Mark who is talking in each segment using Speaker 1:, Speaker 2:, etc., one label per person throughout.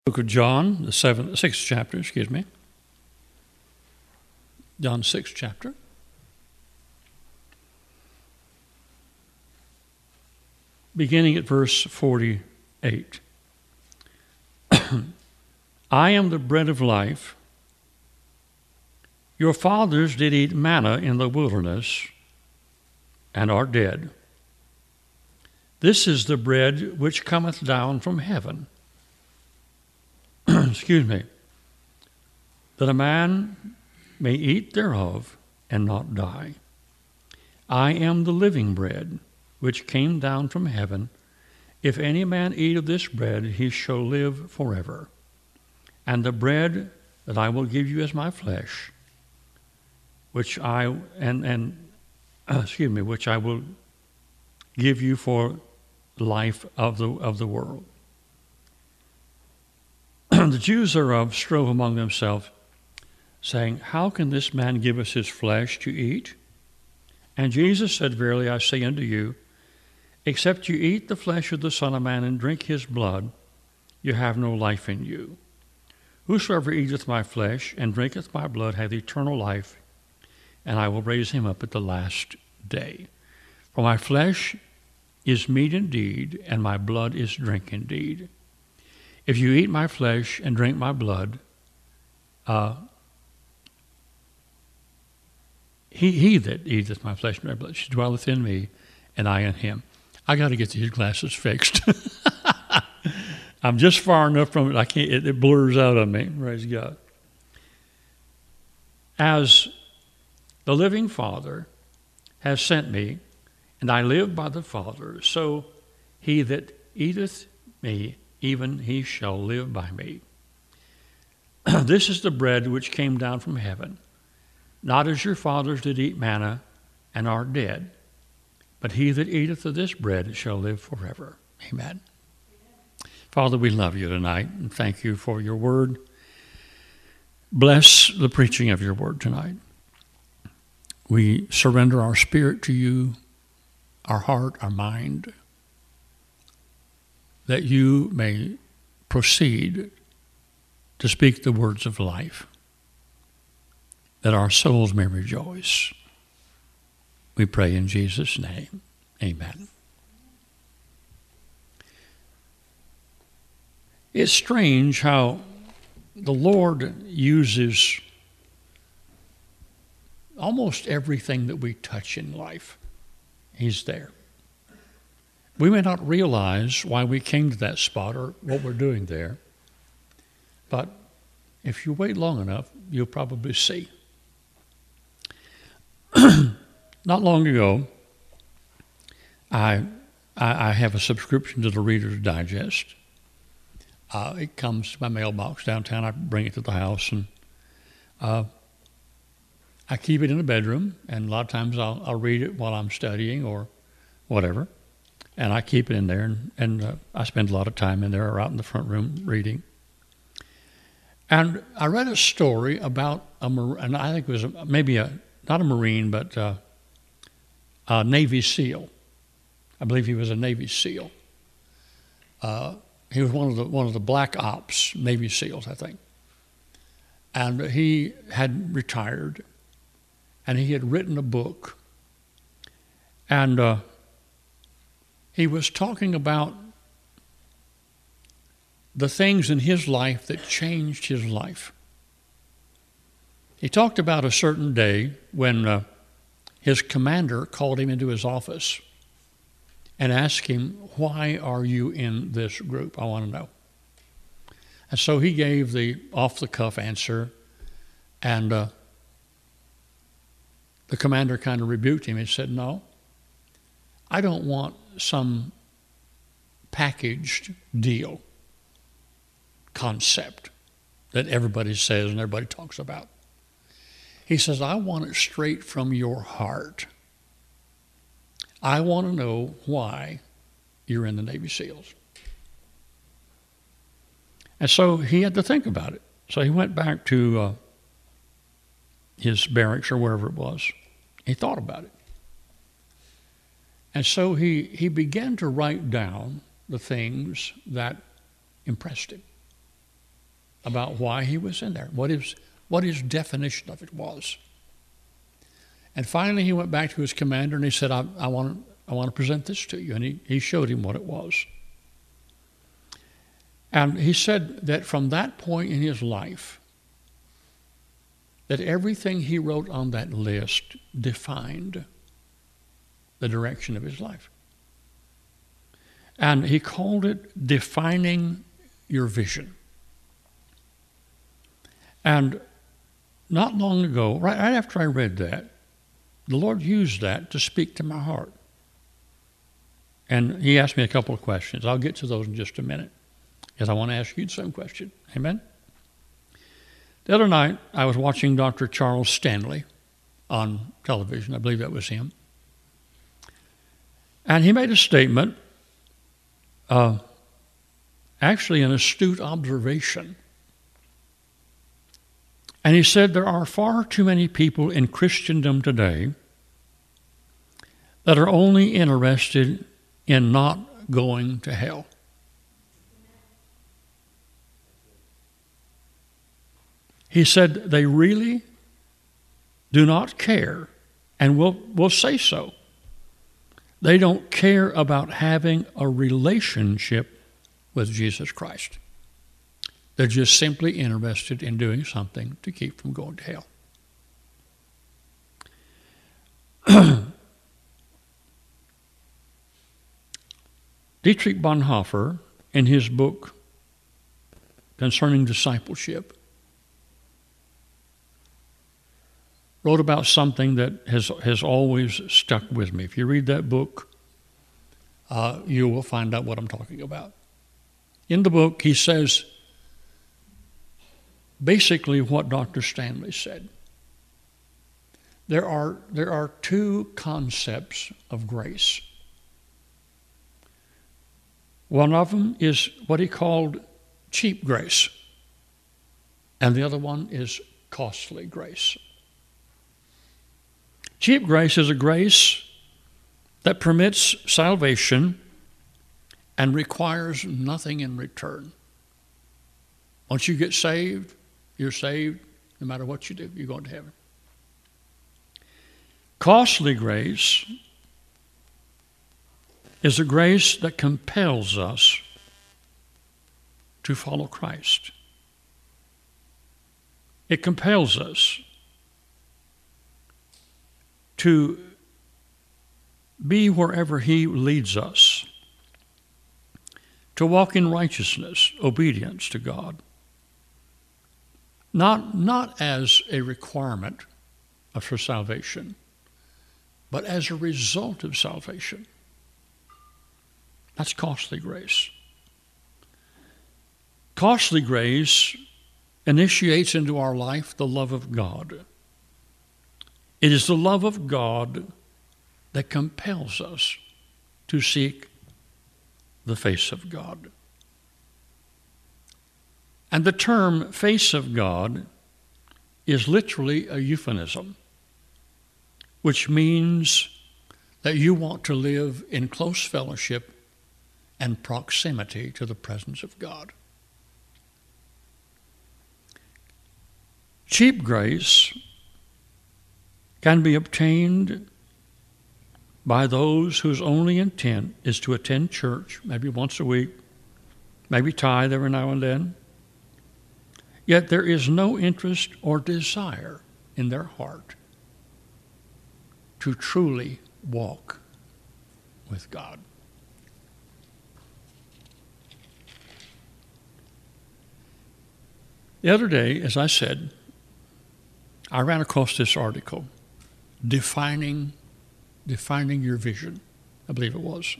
Speaker 1: Book of John, the sixth chapter, John 6th chapter. Beginning at verse 48. I am the bread of life. Your fathers did eat manna in the wilderness and are dead. This is the bread which cometh down from heaven. That a man may eat thereof and not die. I am the living bread which came down from heaven. If any man eat of this bread, he shall live forever. And the bread that I will give you is my flesh, which I will give you for life of the world. The Jews thereof strove among themselves, saying, How can this man give us his flesh to eat? And Jesus said, Verily I say unto you, except you eat the flesh of the Son of Man and drink his blood, you have no life in you. Whosoever eateth my flesh and drinketh my blood hath eternal life, and I will raise him up at the last day. For my flesh is meat indeed, and my blood is drink indeed. If you eat my flesh and drink my blood, he that eateth my flesh and my blood dwelleth in me, and I in him. I got to get these glasses fixed. I'm just far enough from it, I can't. It blurs out on me. Praise God. As the living Father has sent me, and I live by the Father, so he that eateth me, even he shall live by me. This is the bread which came down from heaven, not as your fathers did eat manna and are dead, but he that eateth of this bread shall live forever. Amen. Father, we love you tonight and thank you for your word. Bless the preaching of your word tonight. We surrender our spirit to you, our heart, our mind, that you may proceed to speak the words of life, that our souls may rejoice. We pray in Jesus' name. Amen. It's strange how the Lord uses almost everything that we touch in life. He's there. We may not realize why we came to that spot or what we're doing there, but if you wait long enough, you'll probably see. Not long ago, I have a subscription to the Reader's Digest. It comes to my mailbox downtown. I bring it to the house, and I keep it in the bedroom, and a lot of times I'll read it while I'm studying or whatever. And I keep it in there, and I spend a lot of time in there or out in the front room reading. And I read a story about and I think it was not a Marine, but a Navy SEAL. I believe he was a Navy SEAL. He was one of the Black Ops Navy SEALs, I think. And he had retired, and he had written a book. And he was talking about the things in his life that changed his life. He talked about a certain day when his commander called him into his office and asked him, Why are you in this group? I want to know. And so he gave the off-the-cuff answer, and the commander kind of rebuked him and said, No, I don't want some packaged deal concept that everybody says and everybody talks about. He says, I want it straight from your heart. I want to know why you're in the Navy SEALs. And so he had to think about it. So he went back to his barracks or wherever it was. He thought about it. And so he began to write down the things that impressed him. about why he was in there, what his definition of it was. And finally he went back to his commander and he said, I want to present this to you. And he showed him what it was. And he said that from that point in his life, that everything he wrote on that list defined the direction of his life. And he called it defining your vision. And not long ago, right after I read that, the Lord used that to speak to my heart. And he asked me a couple of questions. I'll get to those in just a minute, because I want to ask you the same question. Amen? The other night, I was watching Dr. Charles Stanley on television. I believe that was him. And he made a statement, actually an astute observation. And he said there are far too many people in Christendom today that are only interested in not going to hell. He said they really do not care, and will say so. They don't care about having a relationship with Jesus Christ. They're just simply interested in doing something to keep from going to hell. Dietrich Bonhoeffer, in his book concerning discipleship, wrote about something that has always stuck with me. If you read that book, you will find out what I'm talking about. In the book, he says basically what Dr. Stanley said. There are two concepts of grace. One of them is what he called cheap grace, and the other one is costly grace. Cheap grace is a grace that permits salvation and requires nothing in return. Once you get saved, you're saved no matter what you do. You're going to heaven. Costly grace is a grace that compels us to follow Christ. It compels us to be wherever He leads us, to walk in righteousness, obedience to God, not as a requirement for salvation, but as a result of salvation. That's costly grace. Costly grace initiates into our life the love of God. It is the love of God that compels us to seek the face of God. And the term face of God is literally a euphemism, which means that you want to live in close fellowship and proximity to the presence of God. Cheap grace can be obtained by those whose only intent is to attend church, maybe once a week, maybe tithe every now and then. Yet there is no interest or desire in their heart to truly walk with God. The other day, as I said, I ran across this article, Defining Your Vision, I believe it was.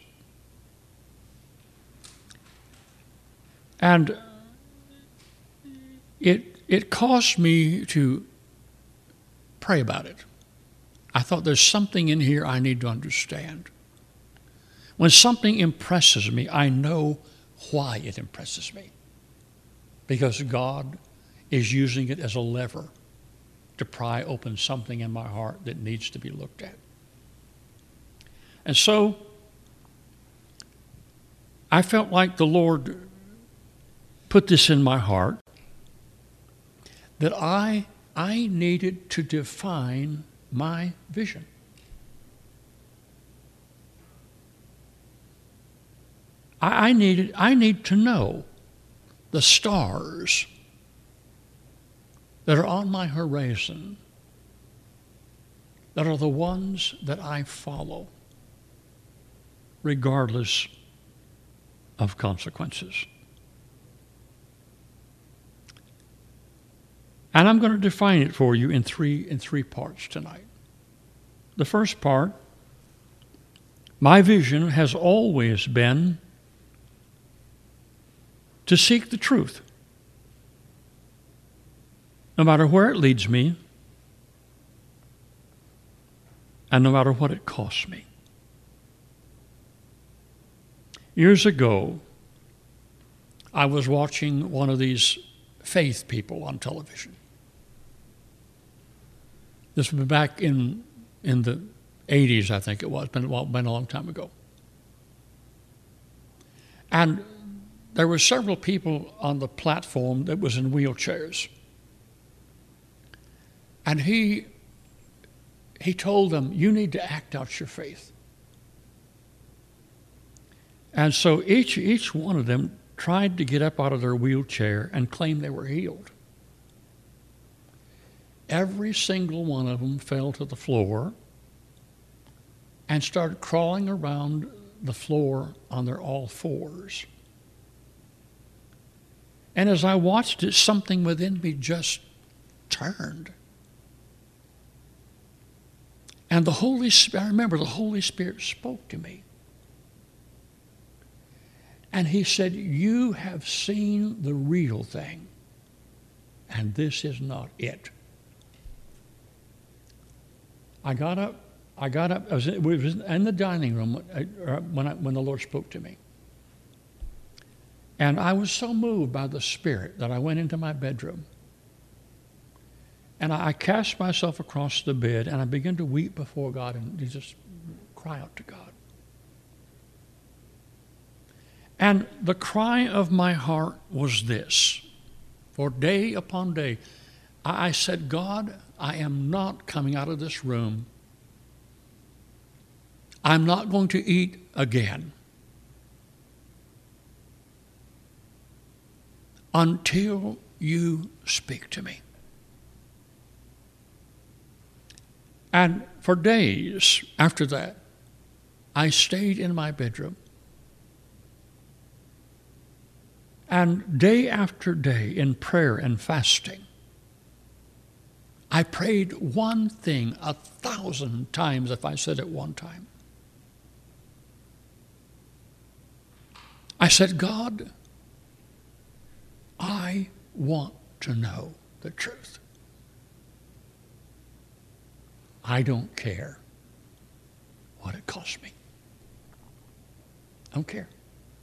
Speaker 1: And it caused me to pray about it. I thought there's something in here I need to understand. When something impresses me, I know why it impresses me. Because God is using it as a lever to pry open something in my heart that needs to be looked at. And so I felt like the Lord put this in my heart that I needed to define my vision. I need to know the stars that are on my horizon, that are the ones that I follow, regardless of consequences. And I'm going to define it for you in three parts tonight. The first part, my vision has always been to seek the truth, no matter where it leads me, and no matter what it costs me. Years ago, I was watching one of these faith people on television. This was back in the 80s, I think it was, been a long time ago. And there were several people on the platform that was in wheelchairs. And he told them, you need to act out your faith. And so each one of them tried to get up out of their wheelchair and claim they were healed. Every single one of them fell to the floor and started crawling around the floor on their all fours. And as I watched it, something within me just turned. And the Holy Spirit, I remember the Holy Spirit spoke to me. And he said, you have seen the real thing, and this is not it. I got up. I was in the dining room when the Lord spoke to me. And I was so moved by the Spirit that I went into my bedroom. And I cast myself across the bed, and I began to weep before God and just cry out to God. And the cry of my heart was this. For day upon day, I said, God, I am not coming out of this room. I'm not going to eat again until you speak to me. And for days after that, I stayed in my bedroom. And day after day in prayer and fasting, I prayed one thing 1,000 times if I said it one time. I said, God, I want to know the truth. I don't care what it costs me. I don't care.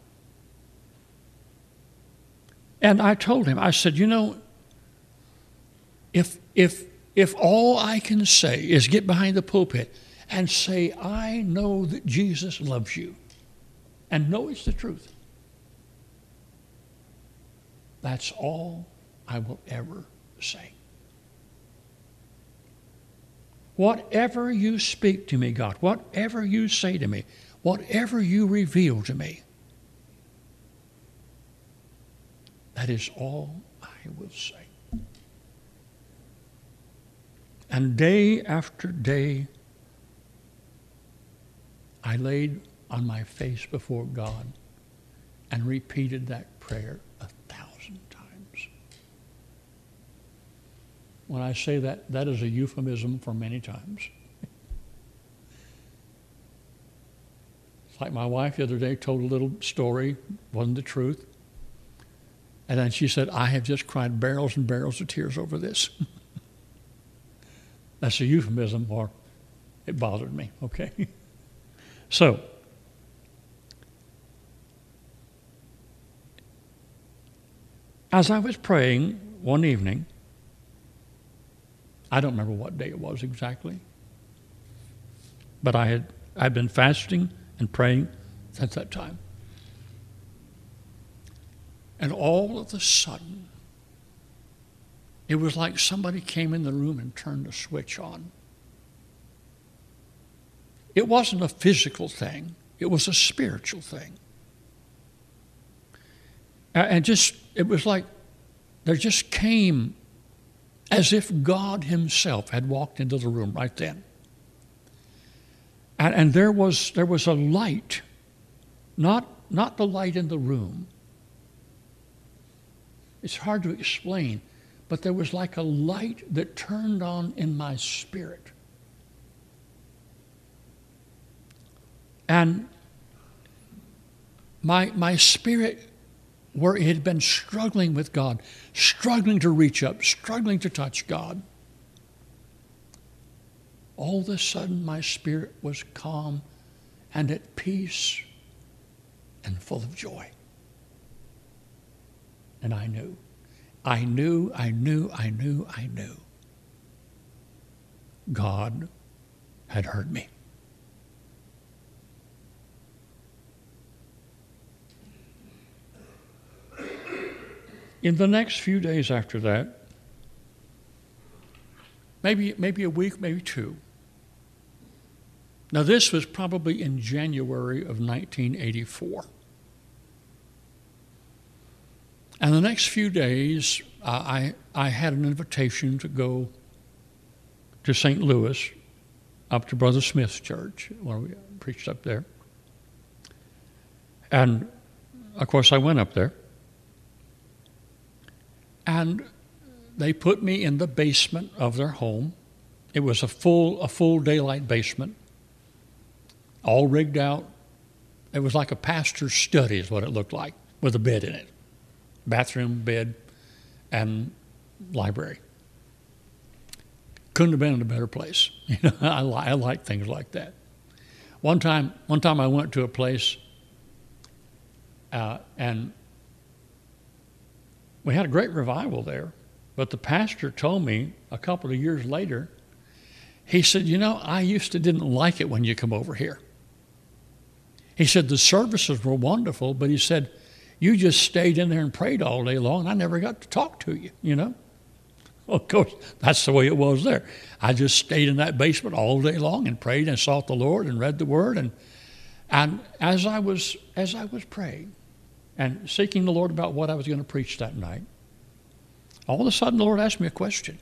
Speaker 1: And I told him, I said, you know, if all I can say is get behind the pulpit and say, I know that Jesus loves you, and know it's the truth, that's all I will ever say. Whatever you speak to me, God, whatever you say to me, whatever you reveal to me, that is all I will say. And day after day, I laid on my face before God and repeated that prayer 1,000 times. When I say that, that is a euphemism for many times. It's like my wife the other day told a little story, wasn't the truth. And then she said, I have just cried barrels and barrels of tears over this. That's a euphemism, or it bothered me, okay? So, as I was praying one evening, I don't remember what day it was exactly, but I'd been fasting and praying since that time. And all of a sudden, It was like somebody came in the room and turned a switch on. It wasn't a physical thing. It was a spiritual thing. And it was like there just came as if God himself had walked into the room right then. And there was a light, not the light in the room. It's hard to explain, but there was like a light that turned on in my spirit. And my spirit, where it had been struggling with God, struggling to reach up, struggling to touch God, all of a sudden my spirit was calm and at peace and full of joy. And I knew. God had heard me. In the next few days after that, maybe a week, maybe two. Now this was probably in January of 1984. And the next few days, I had an invitation to go to St. Louis, up to Brother Smith's church, where we preached up there. And, of course, I went up there. And they put me in the basement of their home. It was a full daylight basement, all rigged out. It was like a pastor's study is what it looked like, with a bed in it. Bathroom, bed, and library. Couldn't have been in a better place. You know, I like things like that. One time I went to a place, and we had a great revival there. But the pastor told me a couple of years later, he said, you know, I used to didn't like it when you come over here. He said the services were wonderful, but he said, you just stayed in there and prayed all day long, and I never got to talk to you, you know? Well, of course, that's the way it was there. I just stayed in that basement all day long and prayed and sought the Lord and read the Word. And as I was praying and seeking the Lord about what I was going to preach that night, all of a sudden the Lord asked me a question.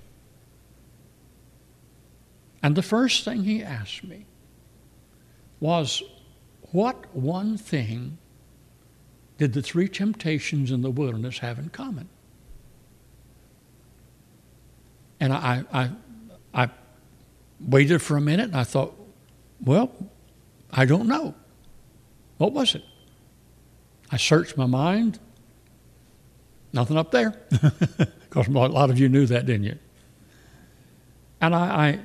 Speaker 1: And the first thing he asked me was, what one thing did the three temptations in the wilderness have in common? And I waited for a minute and I thought, well, I don't know. What was it? I searched my mind. Nothing up there. Because a lot of you knew that, didn't you? And I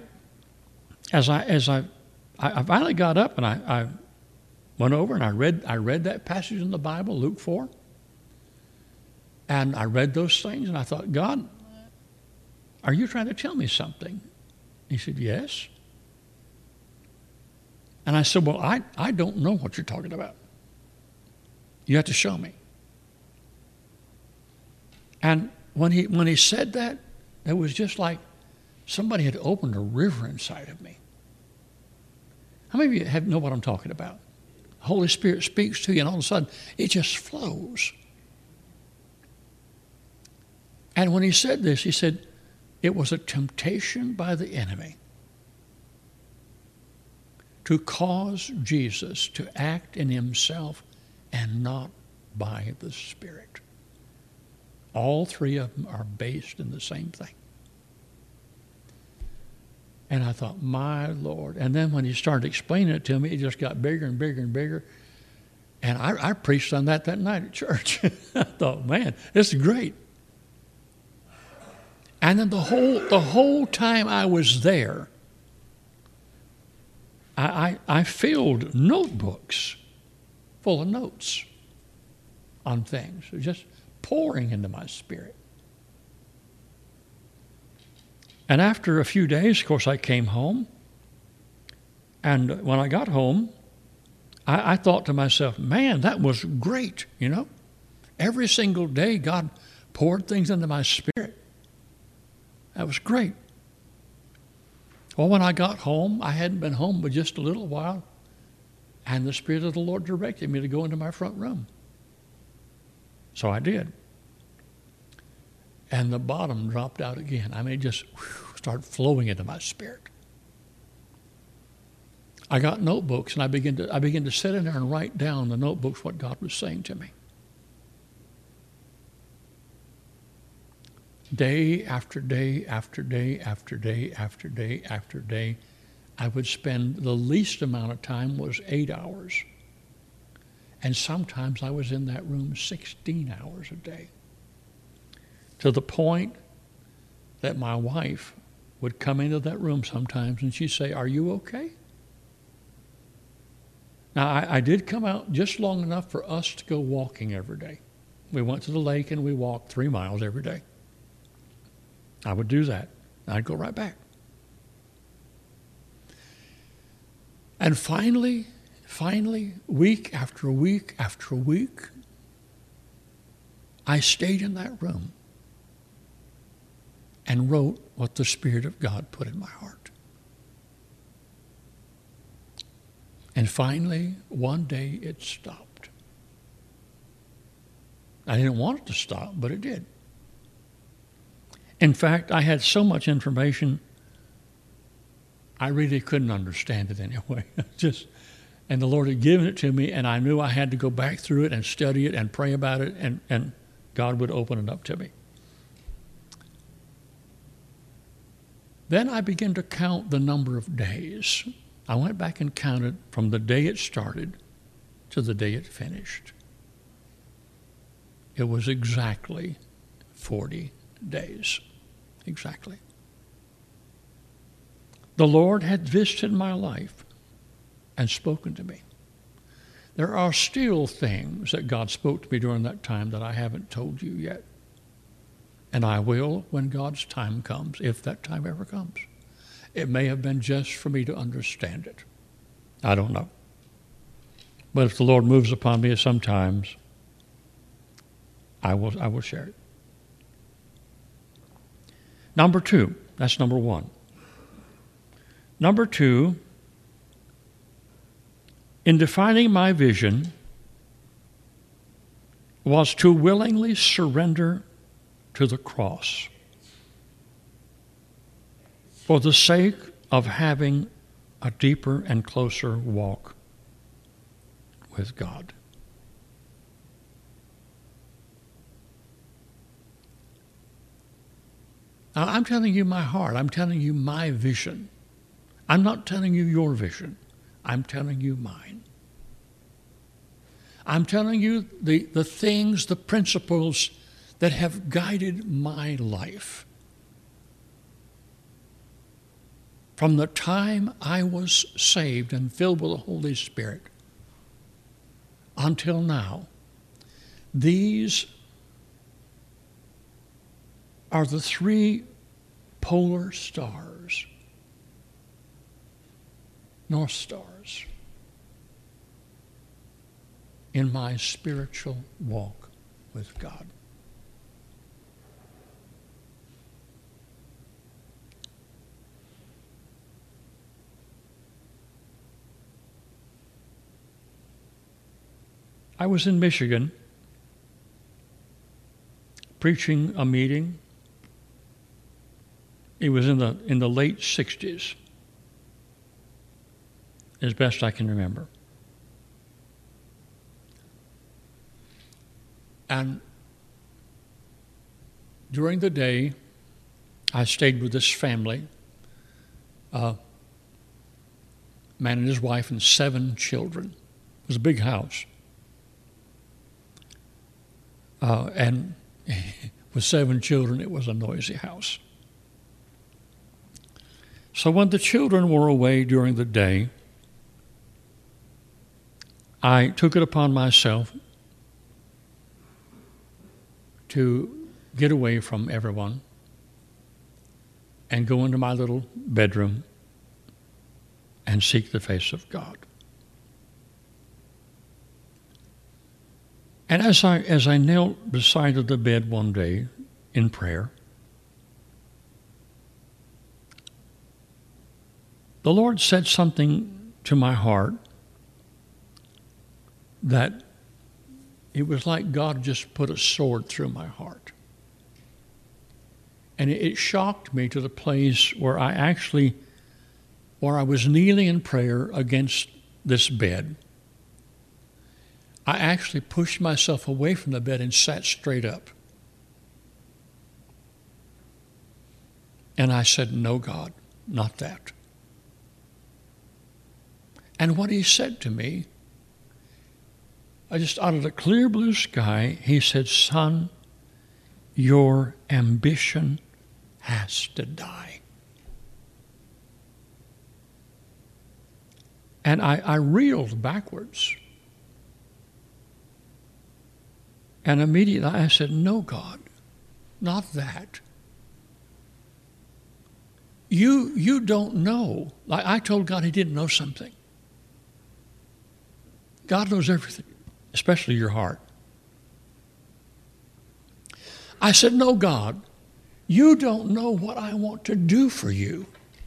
Speaker 1: finally got up and I went over and I read that passage in the Bible, Luke 4. And I read those things and I thought, God, are you trying to tell me something? He said, yes. And I said, well, I don't know what you're talking about. You have to show me. And when he said that, it was just like somebody had opened a river inside of me. How many of you know what I'm talking about? The Holy Spirit speaks to you, and all of a sudden, it just flows. And when he said this, he said, it was a temptation by the enemy to cause Jesus to act in himself and not by the Spirit. All three of them are based in the same thing. And I thought, my Lord. And then when he started explaining it to me, it just got bigger and bigger and bigger. And I preached on that night at church. I thought, man, this is great. And then the whole time I was there, I filled notebooks full of notes on things. It was just pouring into my spirit. And after a few days, of course, I came home. And when I got home, I thought to myself, man, that was great, you know. Every single day, God poured things into my spirit. That was great. Well, when I got home, I hadn't been home but just a little while, and the Spirit of the Lord directed me to go into my front room. So I did. And the bottom dropped out again. I mean, it just started flowing into my spirit. I got notebooks, and I began to sit in there and write down the notebooks what God was saying to me. Day after day after day after day after day after day, I would spend the least amount of time was 8 hours. And sometimes I was in that room 16 hours a day. To the point that my wife would come into that room sometimes and she'd say, "Are you okay?" Now, I did come out just long enough for us to go walking every day. We went to the lake and we walked 3 miles every day. I would do that. I'd go right back. And finally, week after week after week, I stayed in that room and wrote what the Spirit of God put in my heart. And finally, one day it stopped. I didn't want it to stop, but it did. In fact, I had so much information, I really couldn't understand it anyway. And the Lord had given it to me, and I knew I had to go back through it and study it and pray about it, and God would open it up to me. Then I began to count the number of days. I went back and counted from the day it started to the day it finished. It was exactly 40 days. Exactly. The Lord had visited my life and spoken to me. There are still things that God spoke to me during that time that I haven't told you yet. And I will when God's time comes, if that time ever comes. It may have been just for me to understand it. I don't know. But if the Lord moves upon me sometimes, I will share it. Number 2, that's number 1. Number 2, in defining my vision, was to willingly surrender to the cross for the sake of having a deeper and closer walk with God. Now, I'm telling you my heart. I'm telling you my vision. I'm not telling you your vision. I'm telling you mine. I'm telling you the things, the principles that have guided my life. From the time I was saved and filled with the Holy Spirit until now, these are the 3 polar stars, North Stars, in my spiritual walk with God. I was in Michigan preaching a meeting. It was in the late 60s, as best I can remember. And during the day, I stayed with this family, man and his wife and 7 children. It was a big house. And with 7 children, it was a noisy house. So when the children were away during the day, I took it upon myself to get away from everyone and go into my little bedroom and seek the face of God. And as I knelt beside the bed one day in prayer, the Lord said something to my heart that it was like God just put a sword through my heart. And it shocked me to the place where I was kneeling in prayer against this bed. I actually pushed myself away from the bed and sat straight up. And I said, no, God, not that. And what he said to me, I just out of the clear blue sky, he said, son, your ambition has to die. And I reeled backwards. And immediately I said, no, God, not that. You don't know. I told God he didn't know something. God knows everything, especially your heart. I said, no, God, you don't know what I want to do for you.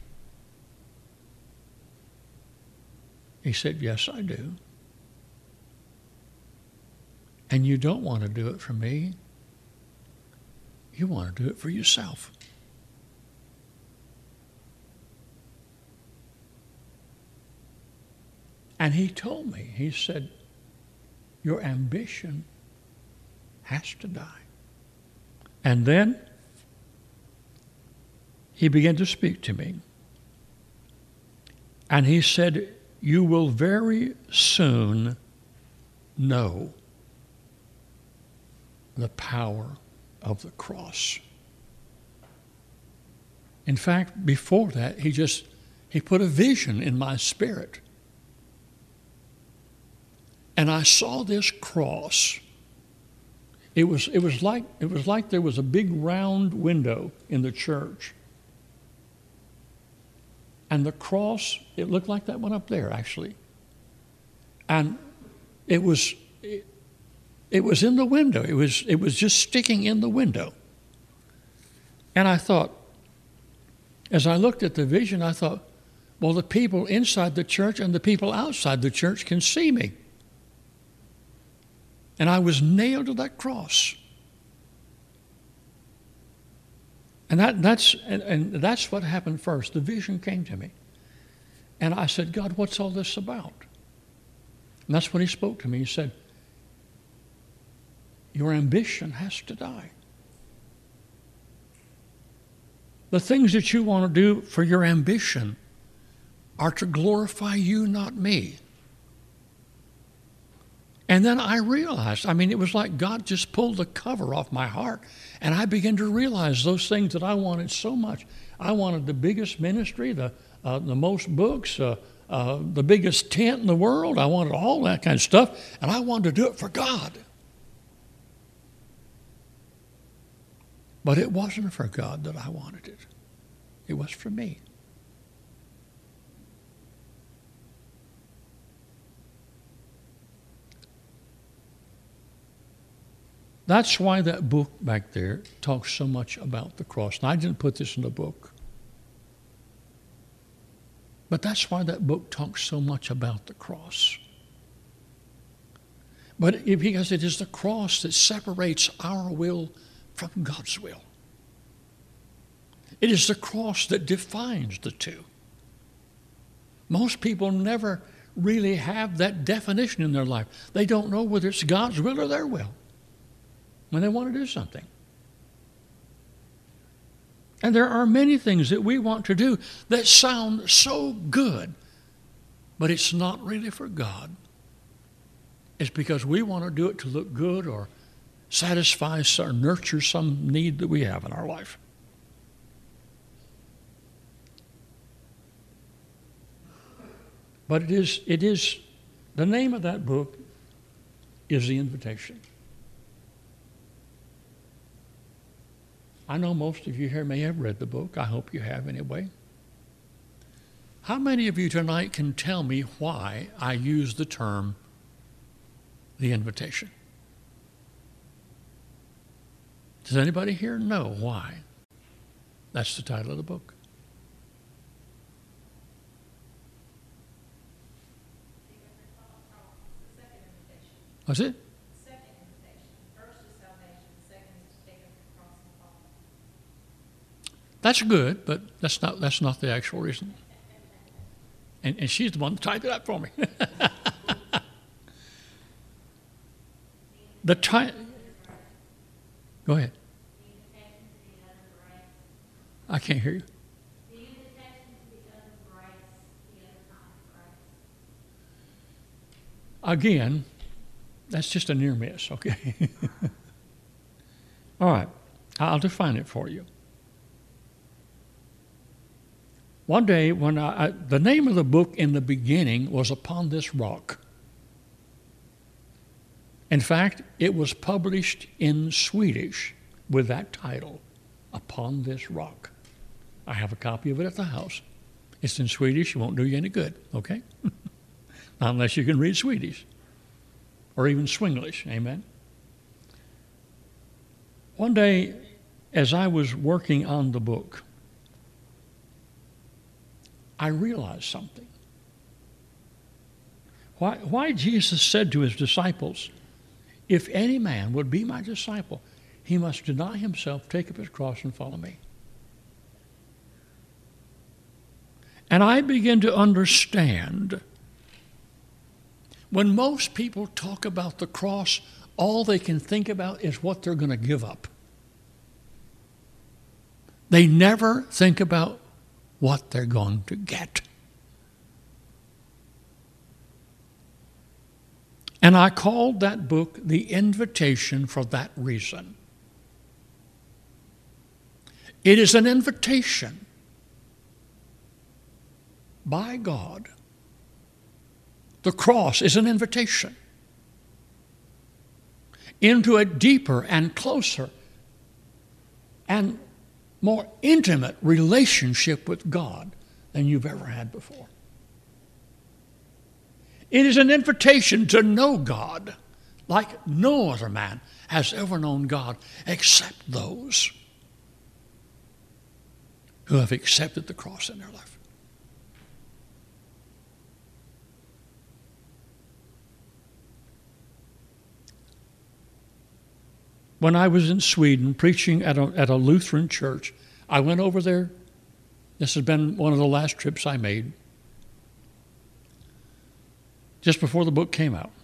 Speaker 1: He said, yes, I do. And you don't want to do it for me. You want to do it for yourself. And he told me, he said, your ambition has to die. And then he began to speak to me. And he said, you will very soon know the power of the cross. In fact, before that, he put a vision in my spirit. And I saw this cross. It was like there was a big round window in the church. And the cross, it looked like that one up there, actually. And it was in the window. It was just sticking in the window. And I thought, as I looked at the vision, I thought, well, the people inside the church and the people outside the church can see me. And I was nailed to that cross. And that's what happened first. The vision came to me. And I said, God, what's all this about? And that's when he spoke to me. He said, your ambition has to die. The things that you want to do for your ambition are to glorify you, not me. And then I realized, it was like God just pulled the cover off my heart. And I began to realize those things that I wanted so much. I wanted the biggest ministry, the most books, the biggest tent in the world. I wanted all that kind of stuff. And I wanted to do it for God. But it wasn't for God that I wanted it. It was for me. That's why that book back there talks so much about the cross. Now, I didn't put this in the book. But that's why that book talks so much about the cross. Because it is the cross that separates our will from God's will. It is the cross that defines the two. Most people never really have that definition in their life. They don't know whether it's God's will or their will when they want to do something. And there are many things that we want to do that sound so good, but it's not really for God. It's because we want to do it to look good or satisfy or nurture some need that we have in our life. But it is the name of that book is The Invitation. I know most of you here may have read the book. I hope you have anyway. How many of you tonight can tell me why I use the term the invitation? Does anybody here know why? That's the title of the book. Was it?
Speaker 2: Second invitation. First is salvation. Second is to take up the cross and follow.
Speaker 1: That's good, but that's not the actual reason. And she's the one that typed it up for me. Go ahead. I can't hear you.
Speaker 2: The invitation to the other grace, the other kind of grace.
Speaker 1: Again, that's just a near miss, okay? All right, I'll define it for you. One day, when the name of the book in the beginning was Upon This Rock. In fact, it was published in Swedish with that title, Upon This Rock. I have a copy of it at the house. It's in Swedish. It won't do you any good, okay? Not unless you can read Swedish or even Swinglish, amen? One day, as I was working on the book, I realized something. Why Jesus said to his disciples, if any man would be my disciple, he must deny himself, take up his cross, and follow me. And I begin to understand when most people talk about the cross, all they can think about is what they're going to give up. They never think about what they're going to get. And I called that book The Invitation for that reason. It is an invitation by God. The cross is an invitation into a deeper and closer and more intimate relationship with God than you've ever had before. It is an invitation to know God like no other man has ever known God except those who have accepted the cross in their life. When I was in Sweden preaching at a Lutheran church, I went over there. This has been one of the last trips I made, just before the book came out.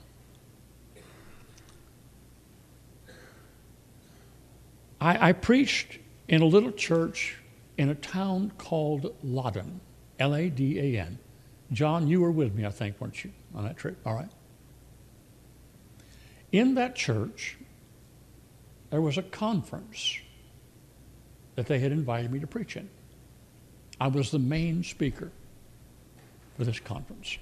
Speaker 1: I preached in a little church in a town called Ladan, L-A-D-A-N. John, you were with me, I think, weren't you, on that trip? All right. In that church, there was a conference that they had invited me to preach in. I was the main speaker for this conference.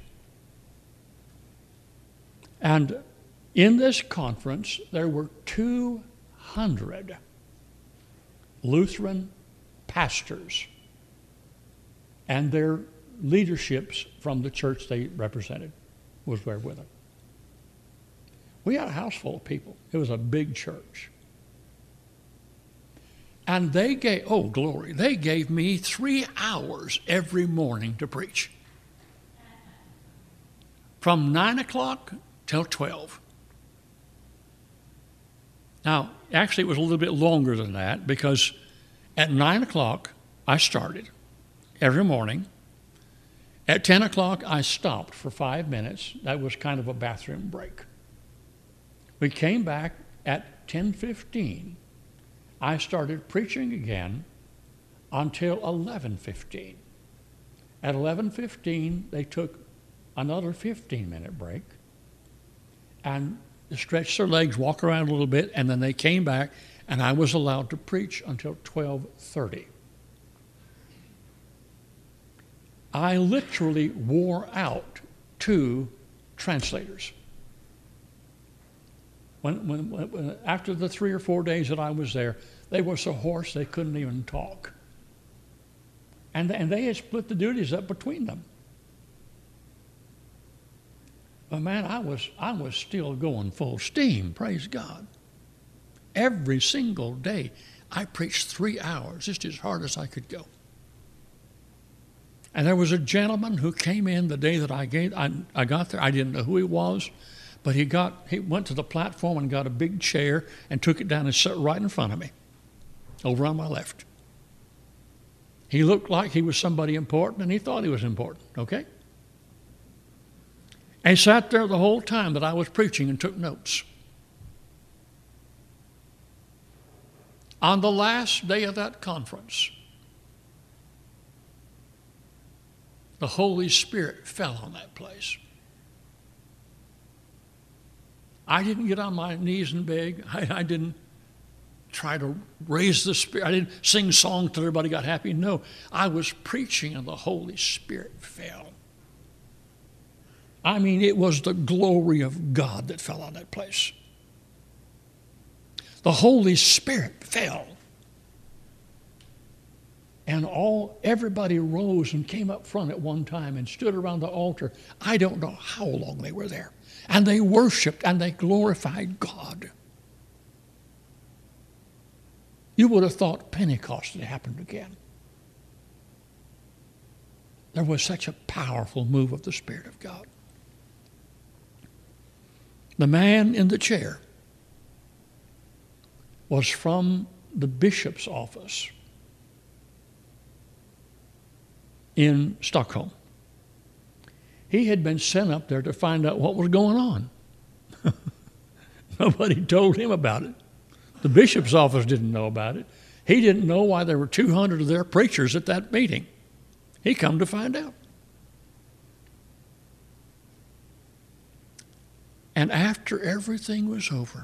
Speaker 1: And in this conference, there were 200 Lutheran pastors and their leaderships from the church they represented was there with them. We had a house full of people. It was a big church. And they gave me 3 hours every morning to preach. From 9 o'clock till 12. Now, actually, it was a little bit longer than that because at 9 o'clock, I started every morning. At 10 o'clock, I stopped for 5 minutes. That was kind of a bathroom break. We came back at 10:15. I started preaching again until 11:15. At 11:15, they took another 15-minute break and stretched their legs, walk around a little bit, and then they came back, and I was allowed to preach until 12:30. I literally wore out 2 translators. When after the 3 or 4 days that I was there, they were so hoarse they couldn't even talk. And they had split the duties up between them. But man, I was still going full steam, praise God. Every single day, I preached 3 hours, just as hard as I could go. And there was a gentleman who came in the day that I got there. I didn't know who he was, But he went to the platform and got a big chair and took it down and sat right in front of me, over on my left. He looked like he was somebody important, and he thought he was important, okay? And he sat there the whole time that I was preaching and took notes. On the last day of that conference, the Holy Spirit fell on that place. I didn't get on my knees and beg. I didn't try to raise the Spirit. I didn't sing songs till everybody got happy. No, I was preaching and the Holy Spirit fell. I mean, it was the glory of God that fell on that place. The Holy Spirit fell. And everybody rose and came up front at one time and stood around the altar. I don't know how long they were there. And they worshiped and they glorified God. You would have thought Pentecost had happened again. There was such a powerful move of the Spirit of God. The man in the chair was from the bishop's office in Stockholm. He had been sent up there to find out what was going on. Nobody told him about it. The bishop's office didn't know about it. He didn't know why there were 200 of their preachers at that meeting. He come to find out. And after everything was over,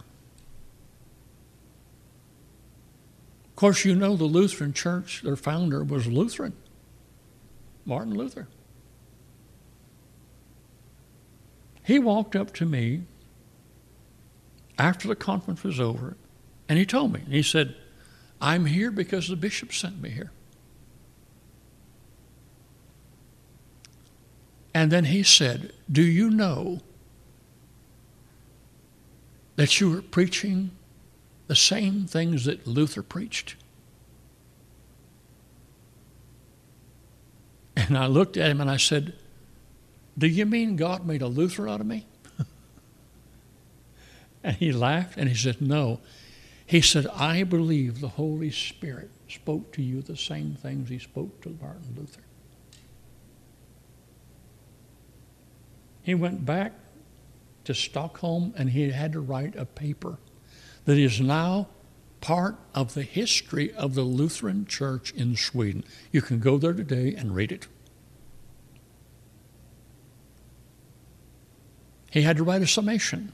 Speaker 1: of course, you know the Lutheran Church, their founder was Lutheran, Martin Luther. He walked up to me after the conference was over, and he told me, he said, I'm here because the bishop sent me here. And then he said, do you know that you were preaching the same things that Luther preached? And I looked at him and I said, do you mean God made a Luther out of me? And he laughed and he said, no. He said, I believe the Holy Spirit spoke to you the same things he spoke to Martin Luther. He went back to Stockholm and he had to write a paper that is now part of the history of the Lutheran Church in Sweden. You can go there today and read it. He had to write a summation.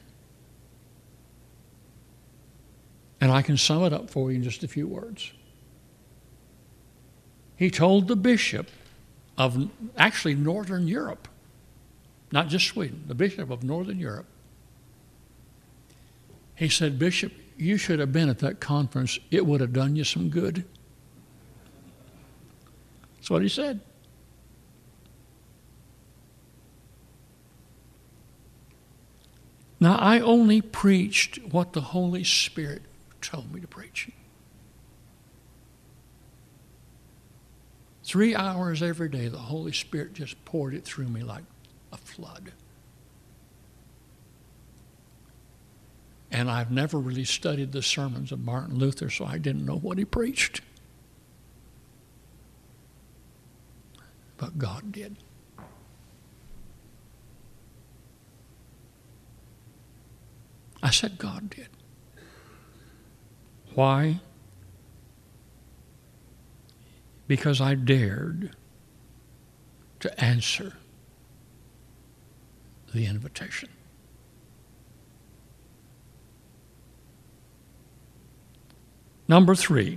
Speaker 1: And I can sum it up for you in just a few words. He told the bishop of actually Northern Europe, not just Sweden, the bishop of Northern Europe. He said, Bishop, you should have been at that conference. It would have done you some good. That's what he said. Now, I only preached what the Holy Spirit told me to preach. 3 hours every day, the Holy Spirit just poured it through me like a flood. And I've never really studied the sermons of Martin Luther, so I didn't know what he preached. But God did. I said God did. Why? Because I dared to answer the invitation. Number 3,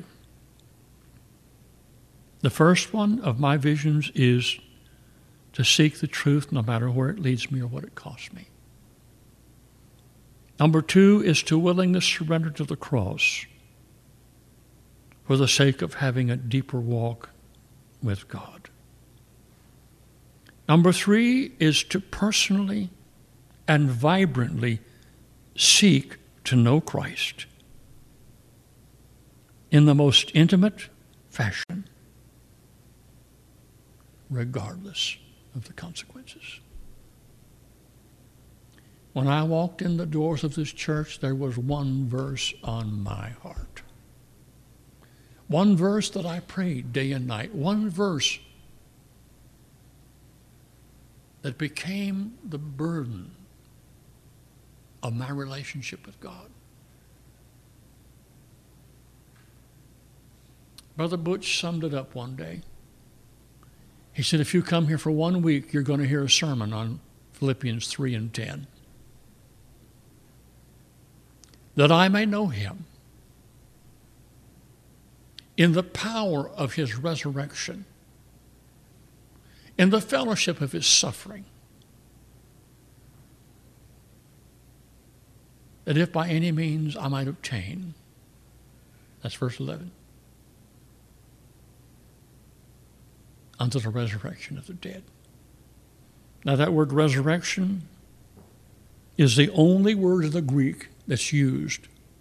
Speaker 1: the first one of my visions is to seek the truth no matter where it leads me or what it costs me. Number 2 is to willingly surrender to the cross for the sake of having a deeper walk with God. Number 3 is to personally and vibrantly seek to know Christ in the most intimate fashion, regardless of the consequences. When I walked in the doors of this church, there was one verse on my heart. One verse that I prayed day and night. One verse that became the burden of my relationship with God. Brother Butch summed it up one day. He said, if you come here for 1 week, you're going to hear a sermon on Philippians 3 and 10. That I may know him in the power of his resurrection, in the fellowship of his suffering, that if by any means I might obtain, that's verse 11, unto the resurrection of the dead. Now that word resurrection is the only word of the Greek that's used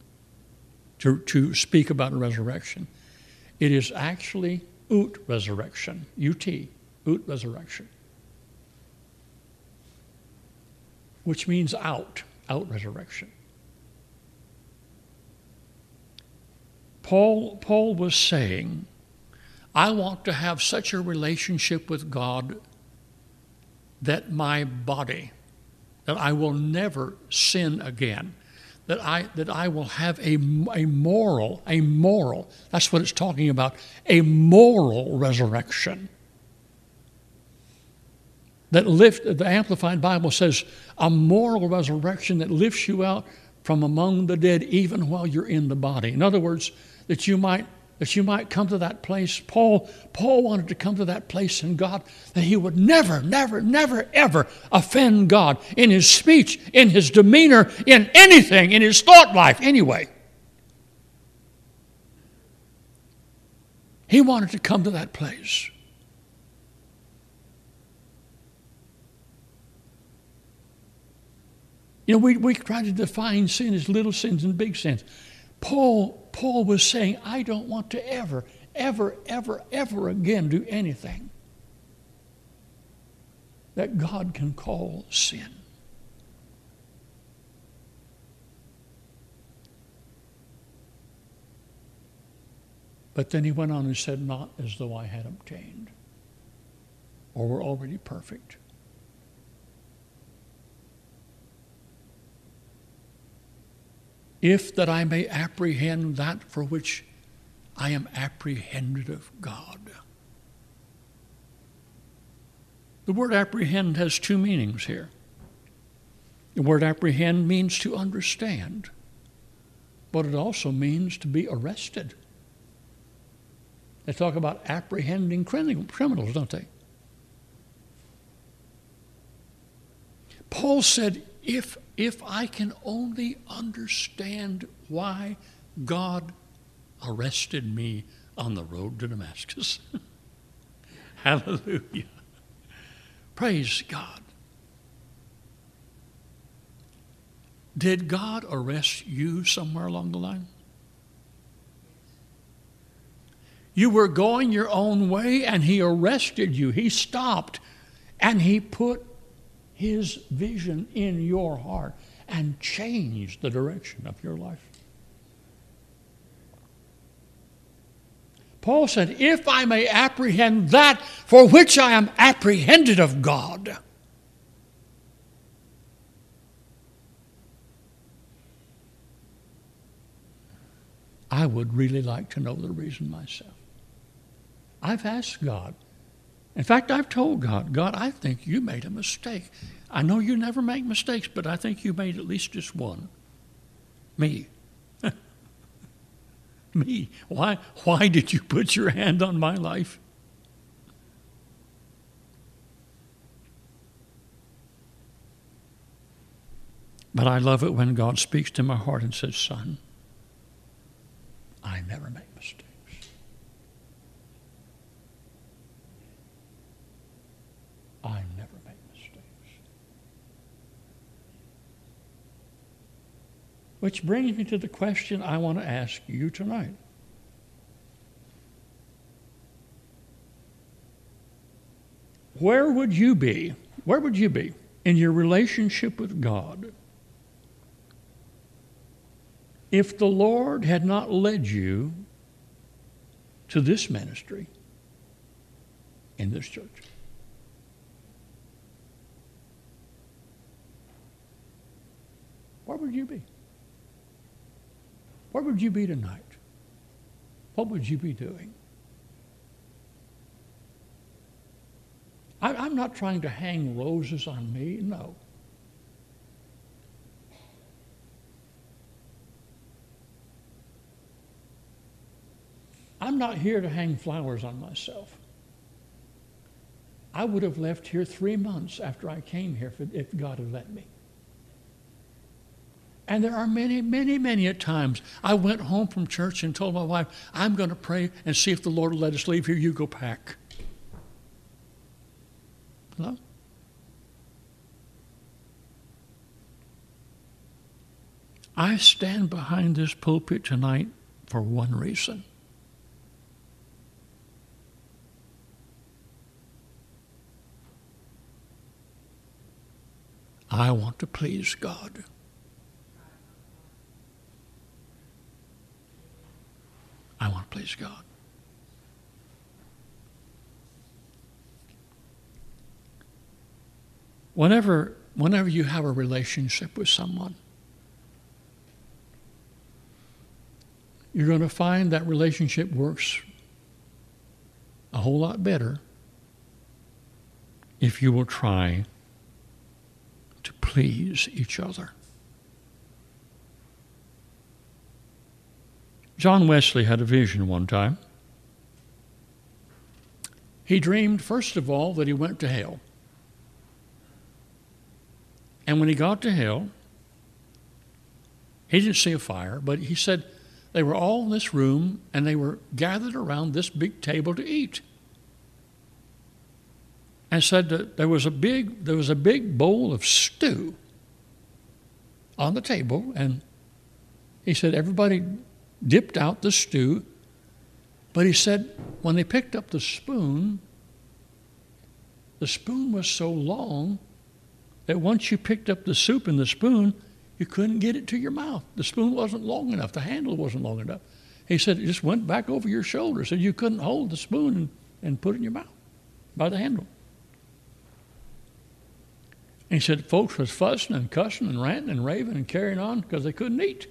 Speaker 1: to speak about a resurrection. It is actually ut resurrection, ut resurrection, which means out resurrection. Paul was saying, I want to have such a relationship with God that my body, that I will never sin again, that I will have a moral, that's what it's talking about, a moral resurrection. The Amplified Bible says, a moral resurrection that lifts you out from among the dead even while you're in the body. In other words, that you might come to that place. Paul wanted to come to that place in God that he would never, ever offend God in his speech, in his demeanor, in anything, in his thought life, anyway. He wanted to come to that place. You know, we try to define sin as little sins and big sins. Paul was saying, I don't want to ever again do anything that God can call sin. But then he went on and said, not as though I had obtained or were already perfect. If that I may apprehend that for which I am apprehended of God. The word apprehend has two meanings here. The word apprehend means to understand, but it also means to be arrested. They talk about apprehending criminals, don't they? Paul said, if I can only understand why God arrested me on the road to Damascus. Hallelujah. Praise God. Did God arrest you somewhere along the line? You were going your own way and he arrested you. He stopped and he put his vision in your heart and changed the direction of your life. Paul said, if I may apprehend that for which I am apprehended of God. I would really like to know the reason myself. I've asked God. In fact, I've told God, God, I think you made a mistake. I know you never make mistakes, but I think you made at least just one. Me. Me. Why did you put your hand on my life? But I love it when God speaks to my heart and says, son, I never make mistakes. I never make mistakes. Which brings me to the question I want to ask you tonight. Where would you be in your relationship with God if the Lord had not led you to this ministry in this church. Where would you be? Where would you be tonight? What would you be doing? I'm not trying to hang roses on me, no. I'm not here to hang flowers on myself. I would have left here 3 months after I came here if God had let me. And there are many, many, many at times I went home from church and told my wife, I'm going to pray and see if the Lord will let us leave here. You go pack. Hello? I stand behind this pulpit tonight for one reason. I want to please God. I want to please God. Whenever you have a relationship with someone, you're going to find that relationship works a whole lot better if you will try to please each other. John Wesley had a vision one time. He dreamed, first of all, that he went to hell. And when he got to hell, he didn't see a fire, but he said they were all in this room and they were gathered around this big table to eat. And said that there was a big bowl of stew on the table, and he said everybody dipped out the stew, but he said when they picked up the spoon was so long that once you picked up the soup in the spoon, you couldn't get it to your mouth. The spoon wasn't long enough. The handle wasn't long enough. He said it just went back over your shoulder, so you couldn't hold the spoon and put it in your mouth by the handle. And he said folks was fussing and cussing and ranting and raving and carrying on because they couldn't eat.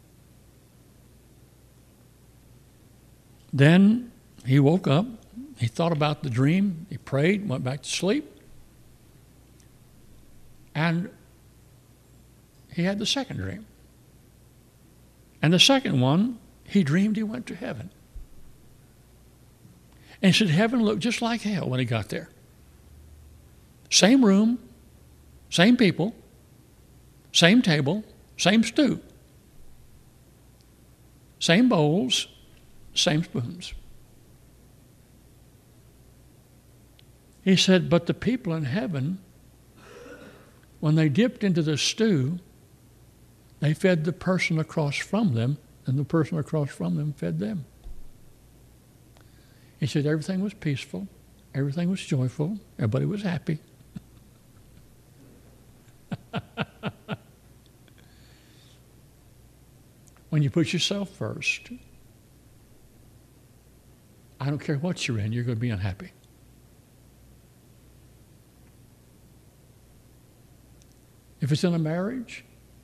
Speaker 1: Then he woke up. He thought about the dream. He prayed, went back to sleep. And he had the second dream. And the second one, he dreamed he went to heaven. And he said heaven looked just like hell when he got there. Same room, same people, same table, same stew, same bowls, same spoons. He said, but the people in heaven, when they dipped into the stew, they fed the person across from them, and the person across from them fed them. He said everything was peaceful, everything was joyful, everybody was happy. When you put yourself first, I don't care what you're in, you're going to be unhappy. If it's in a marriage,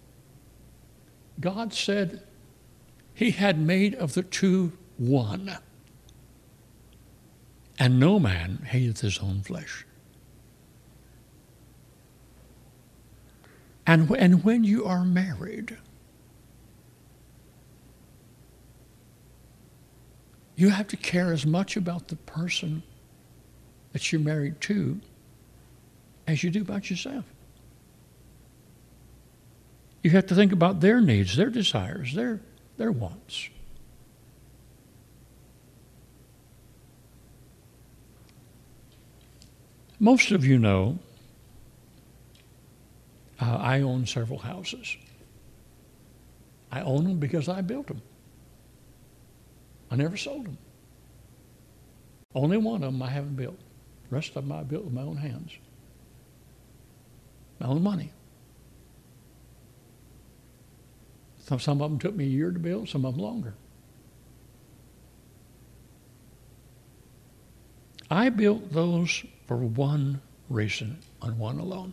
Speaker 1: God said he had made of the two one. And no man hateth his own flesh. And when you are married, you have to care as much about the person that you're married to as you do about yourself. You have to think about their needs, their desires, their wants. Most of you know I own several houses. I own them because I built them. I never sold them. Only one of them I haven't built. The rest of them I built with my own hands. My own money. Some of them took me a year to build, some of them longer. I built those for one reason and one alone.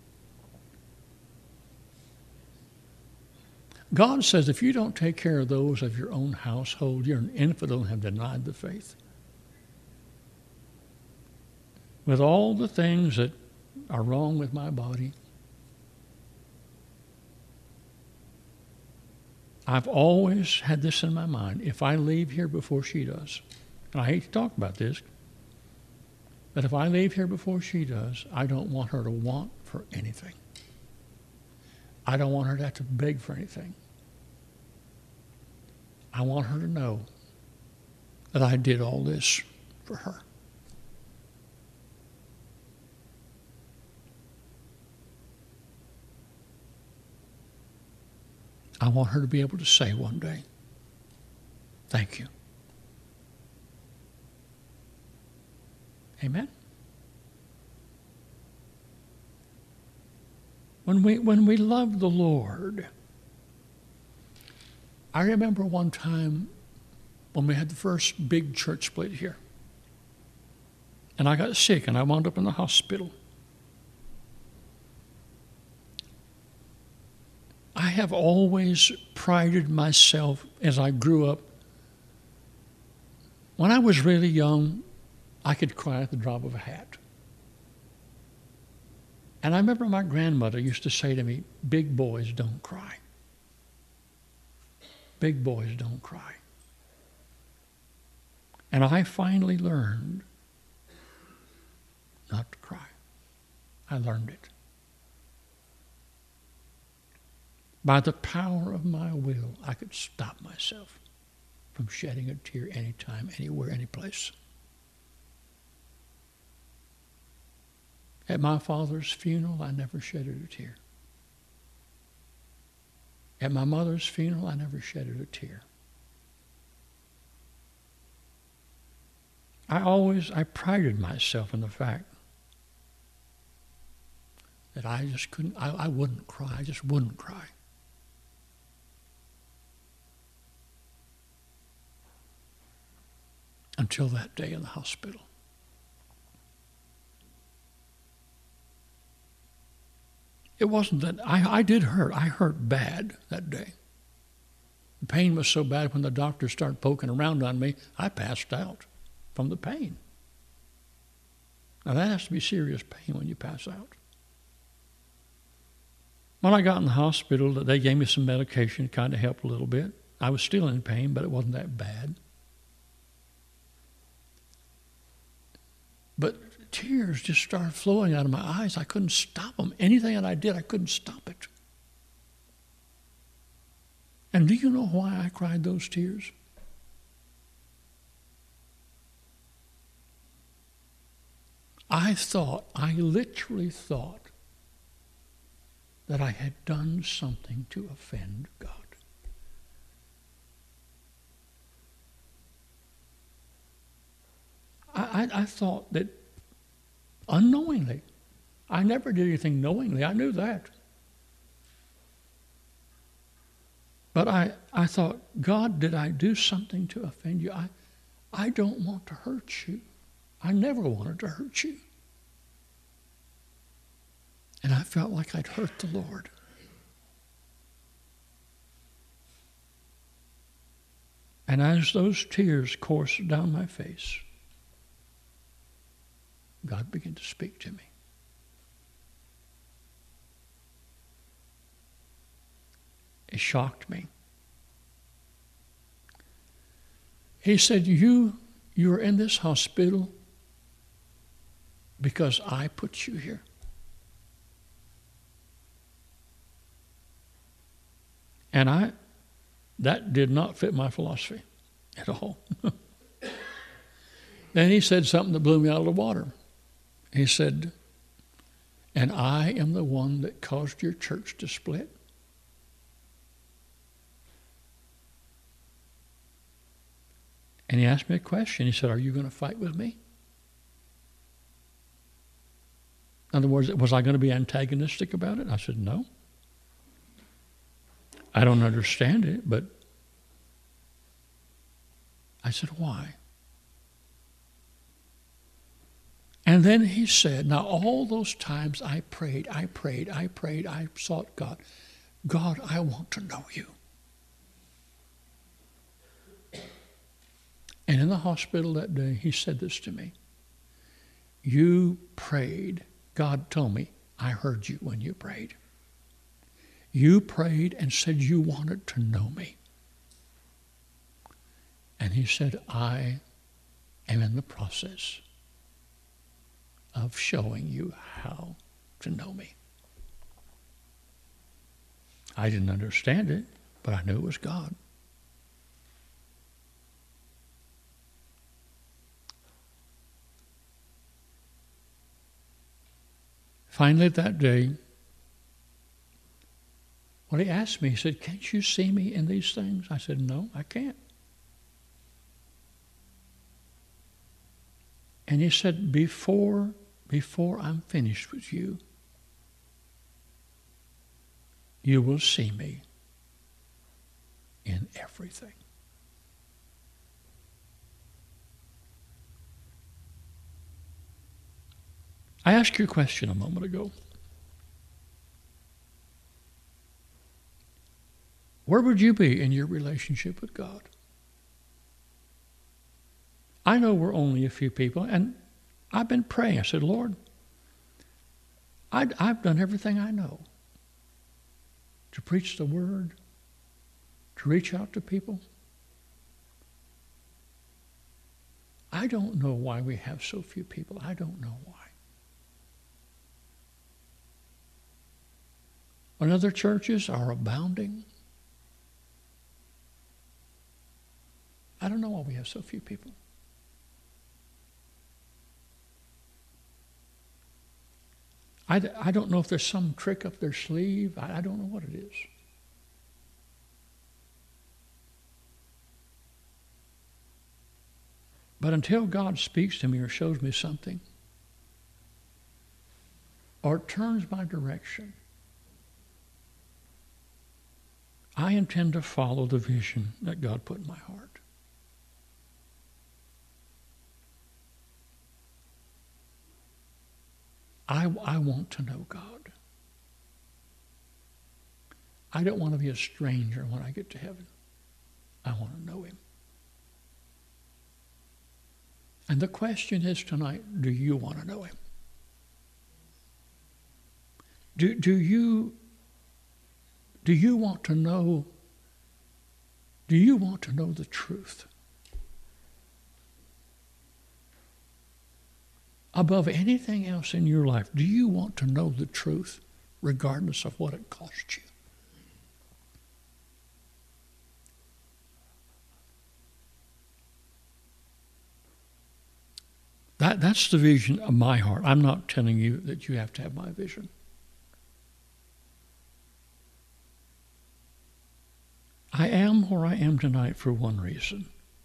Speaker 1: God says if you don't take care of those of your own household, you're an infidel and have denied the faith. With all the things that are wrong with my body, I've always had this in my mind. If I leave here before she does, and I hate to talk about this, but if I leave here before she does, I don't want her to want for anything. I don't want her to have to beg for anything. I want her to know that I did all this for her. I want her to be able to say one day, thank you. Amen? When we love the Lord, I remember one time when we had the first big church split here, and I got sick and I wound up in the hospital. I have always prided myself as I grew up. When I was really young, I could cry at the drop of a hat. And I remember my grandmother used to say to me, big boys don't cry. Big boys don't cry. And I finally learned not to cry. I learned it. By the power of my will, I could stop myself from shedding a tear anytime, anywhere, any place. At my father's funeral, I never shedded a tear. At my mother's funeral, I never shedded a tear. I prided myself in the fact that I just couldn't, I wouldn't cry, I just wouldn't cry. Until that day in the hospital. It wasn't that, I did hurt. I hurt bad that day. The pain was so bad when the doctor started poking around on me, I passed out from the pain. Now that has to be serious pain when you pass out. When I got in the hospital, they gave me some medication, kind of helped a little bit. I was still in pain, but it wasn't that bad. But tears just started flowing out of my eyes. I couldn't stop them. Anything that I did, I couldn't stop it. And do you know why I cried those tears? I literally thought that I had done something to offend God. I thought that unknowingly, I never did anything knowingly, I knew that. But I thought, God, did I do something to offend you? I don't want to hurt you. I never wanted to hurt you. And I felt like I'd hurt the Lord. And as those tears coursed down my face, God began to speak to me. It shocked me. He said, you are in this hospital because I put you here. And that did not fit my philosophy at all. Then he said something that blew me out of the water. He said, and I am the one that caused your church to split. And he asked me a question. He said, are you going to fight with me? In other words, was I going to be antagonistic about it? I said, no. I don't understand it, but I said, why? And then he said, now all those times I prayed, I sought God. God, I want to know you. And in the hospital that day, he said this to me. You prayed. God told me, I heard you when you prayed. You prayed and said you wanted to know me. And he said, I am in the process of showing you how to know me. I didn't understand it, but I knew it was God. Finally, that day, when he asked me, he said, can't you see me in these things? I said, no, I can't. And he said, before I'm finished with you, you will see me in everything. I asked you a question a moment ago. Where would you be in your relationship with God? I know we're only a few people, and I've been praying. I said, Lord, I've done everything I know to preach the word, to reach out to people. I don't know why we have so few people. I don't know why. When other churches are abounding, I don't know why we have so few people. I don't know if there's some trick up their sleeve. I don't know what it is. But until God speaks to me or shows me something, or turns my direction, I intend to follow the vision that God put in my heart. I want to know God. I don't want to be a stranger when I get to heaven. I want to know him. And the question is tonight, do you want to know him? Do you want to know, the truth? Above anything else in your life, do you want to know the truth regardless of what it costs you? That's the vision of my heart. I'm not telling you that you have to have my vision. I am where I am tonight for one reason.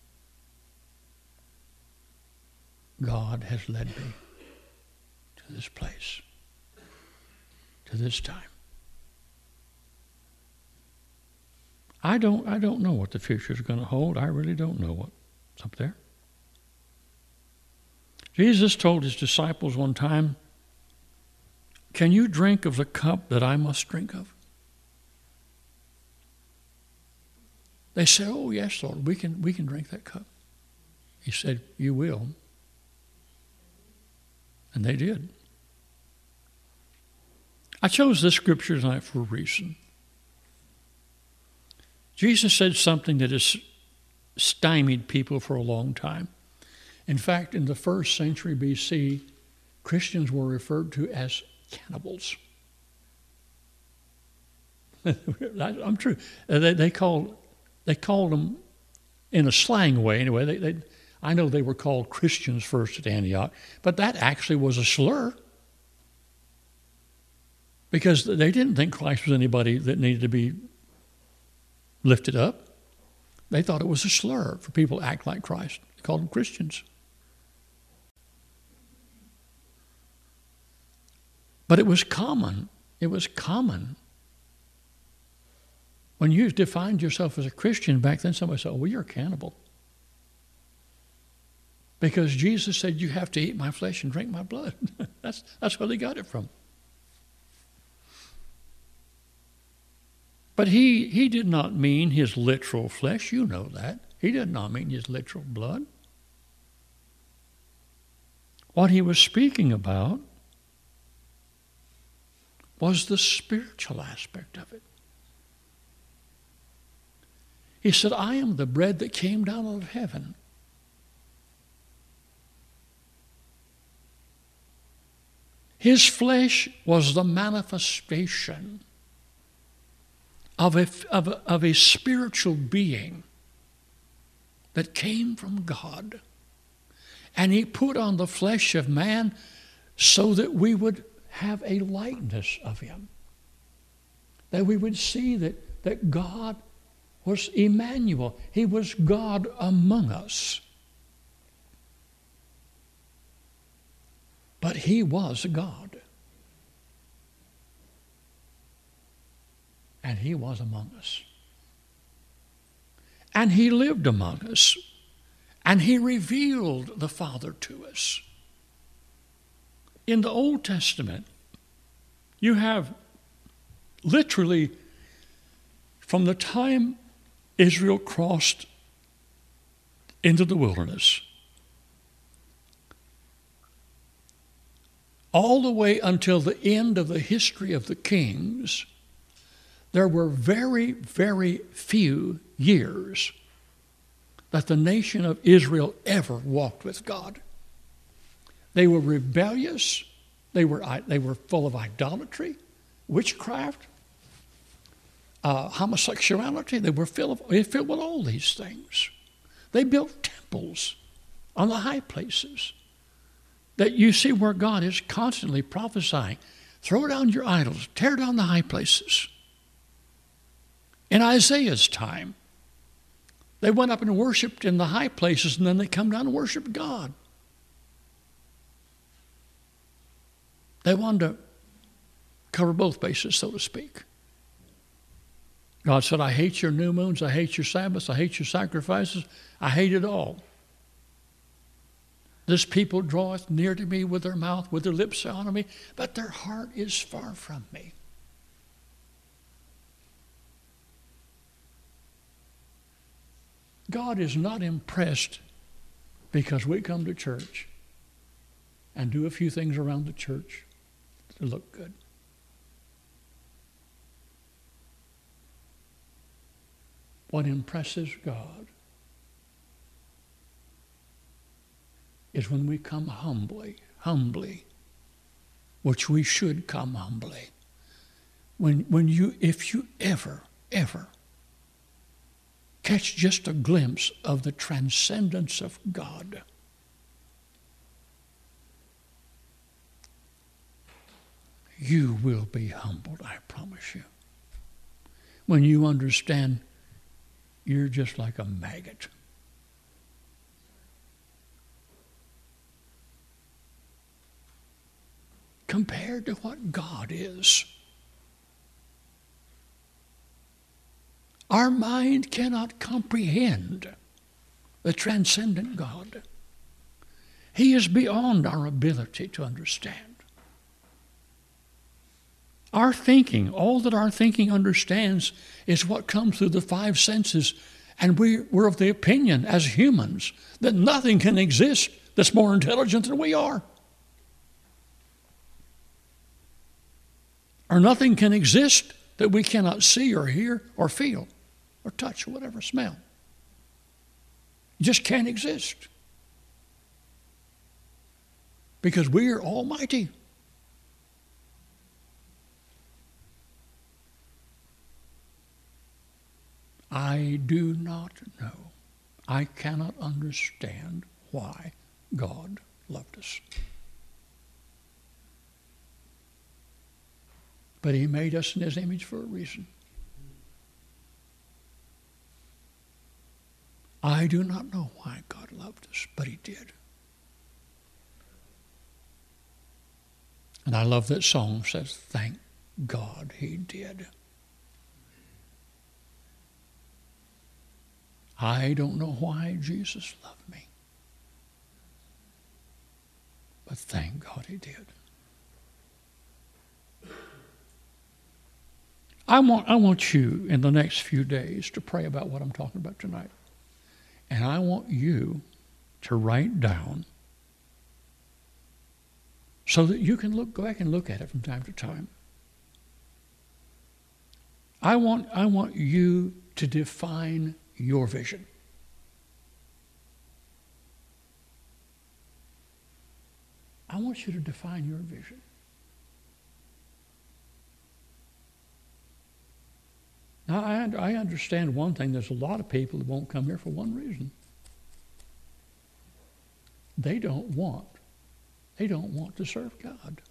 Speaker 1: God has led me to this place, to this time. I don't know what the future is going to hold. I really don't know what's up there. Jesus told his disciples one time, can you drink of the cup that I must drink of? They said, oh, yes, Lord, we can drink that cup. He said, you will. And they did. I chose this scripture tonight for a reason. Jesus said something that has stymied people for a long time. In fact, in the 1st century BC, Christians were referred to as cannibals. I'm true. They called them, in a slang way anyway, I know they were called Christians first at Antioch, but that actually was a slur because they didn't think Christ was anybody that needed to be lifted up. They thought it was a slur for people to act like Christ. They called them Christians. But it was common When you defined yourself as a Christian back then, somebody said, oh, well, you're a cannibal. Because Jesus said, you have to eat my flesh and drink my blood. That's where they got it from. But he did not mean his literal flesh. You know that. He did not mean his literal blood. What he was speaking about was the spiritual aspect of it. He said, I am the bread that came down out of heaven. His flesh was the manifestation of a spiritual being that came from God. And he put on the flesh of man so that we would have a likeness of him. That we would see that God was Emmanuel. He was God among us. But he was God. And he was among us. And he lived among us. And he revealed the Father to us. In the Old Testament, you have literally from the time Israel crossed into the wilderness, all the way until the end of the history of the kings, there were very, very few years that the nation of Israel ever walked with God. They were rebellious. They were full of idolatry, witchcraft, homosexuality. They were filled with all these things. They built temples on the high places that you see where God is constantly prophesying. Throw down your idols. Tear down the high places. In Isaiah's time, they went up and worshiped in the high places, and then they come down and worship God. They wanted to cover both bases, so to speak. God said, I hate your new moons, I hate your Sabbaths, I hate your sacrifices, I hate it all. This people draweth near to me with their mouth, with their lips honor me, but their heart is far from me. God is not impressed because we come to church and do a few things around the church to look good. What impresses God is when we come humbly, which we should come humbly. If you ever catch just a glimpse of the transcendence of God, you will be humbled, I promise you. When you understand you're just like a maggot. Compared to what God is. Our mind cannot comprehend the transcendent God. He is beyond our ability to understand. Our thinking, all that our thinking understands, is what comes through the five senses, and we're of the opinion as humans that nothing can exist that's more intelligent than we are. Or nothing can exist that we cannot see or hear or feel or touch or whatever, smell. It just can't exist. Because we are almighty. I do not know. I cannot understand why God loved us. But he made us in his image for a reason. I do not know why God loved us, but he did. And I love that song that says, thank God he did. I don't know why Jesus loved me, but thank God he did. I want you in the next few days to pray about what I'm talking about tonight. And I want you to write down so that you can go back and look at it from time to time. I want you to define your vision. I want you to define your vision. Now, I understand one thing. There's a lot of people that won't come here for one reason. They don't want to serve God.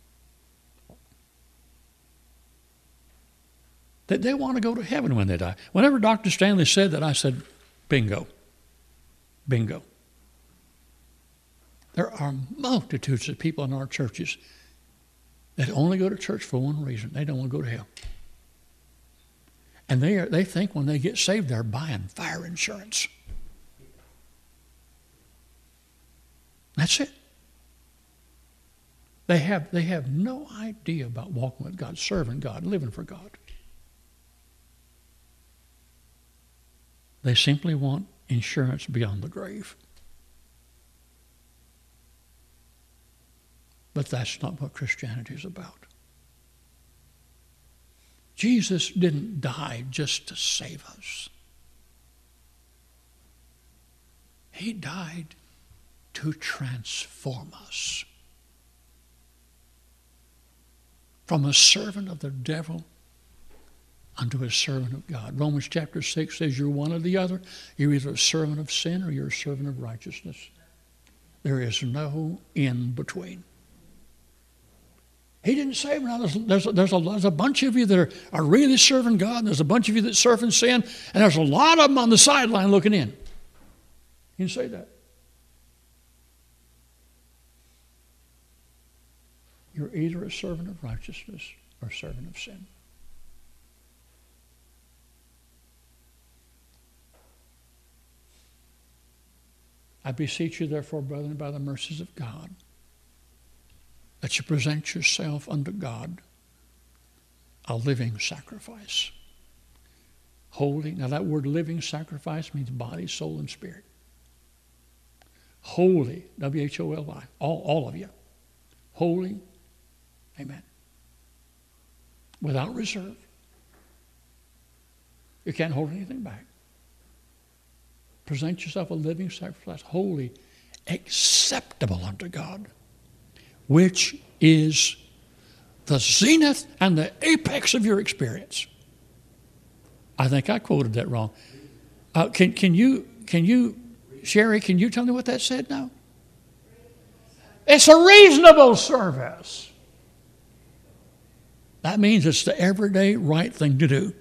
Speaker 1: They want to go to heaven when they die. Whenever Dr. Stanley said that, I said, bingo. Bingo. There are multitudes of people in our churches that only go to church for one reason. They don't want to go to hell. And they think when they get saved, they're buying fire insurance. That's it. They have no idea about walking with God, serving God, living for God. They simply want insurance beyond the grave. But that's not what Christianity is about. Jesus didn't die just to save us. He died to transform us from a servant of the devil unto a servant of God. Romans chapter 6 says you're one or the other. You're either a servant of sin or you're a servant of righteousness. There is no in between. He didn't say, now there's a bunch of you that are really serving God, and there's a bunch of you that serve in sin, and there's a lot of them on the sideline looking in. He didn't say that. You're either a servant of righteousness or a servant of sin. I beseech you, therefore, brethren, by the mercies of God, that you present yourself unto God a living sacrifice. Holy. Now that word living sacrifice means body, soul, and spirit. Holy. W-H-O-L-I. All of you. Holy. Amen. Without reserve. You can't hold anything back. Present yourself a living sacrifice. Holy. Acceptable unto God, which is the zenith and the apex of your experience. I think I quoted that wrong. Can you, Sherry, can you tell me what that said now? It's a reasonable service. That means it's the everyday right thing to do.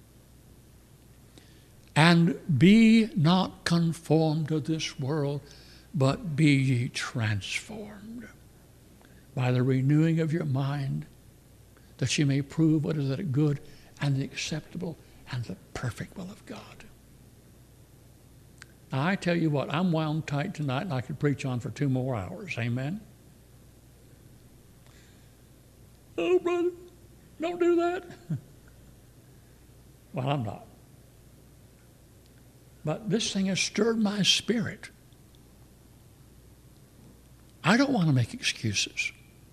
Speaker 1: And be not conformed to this world, but be ye transformed by the renewing of your mind, that you may prove what is the good and the acceptable and the perfect will of God. Now, I tell you what, I'm wound tight tonight, and I could preach on for 2 more hours. Amen? Oh, brother, don't do that. Well, I'm not. But this thing has stirred my spirit. I don't want to make excuses.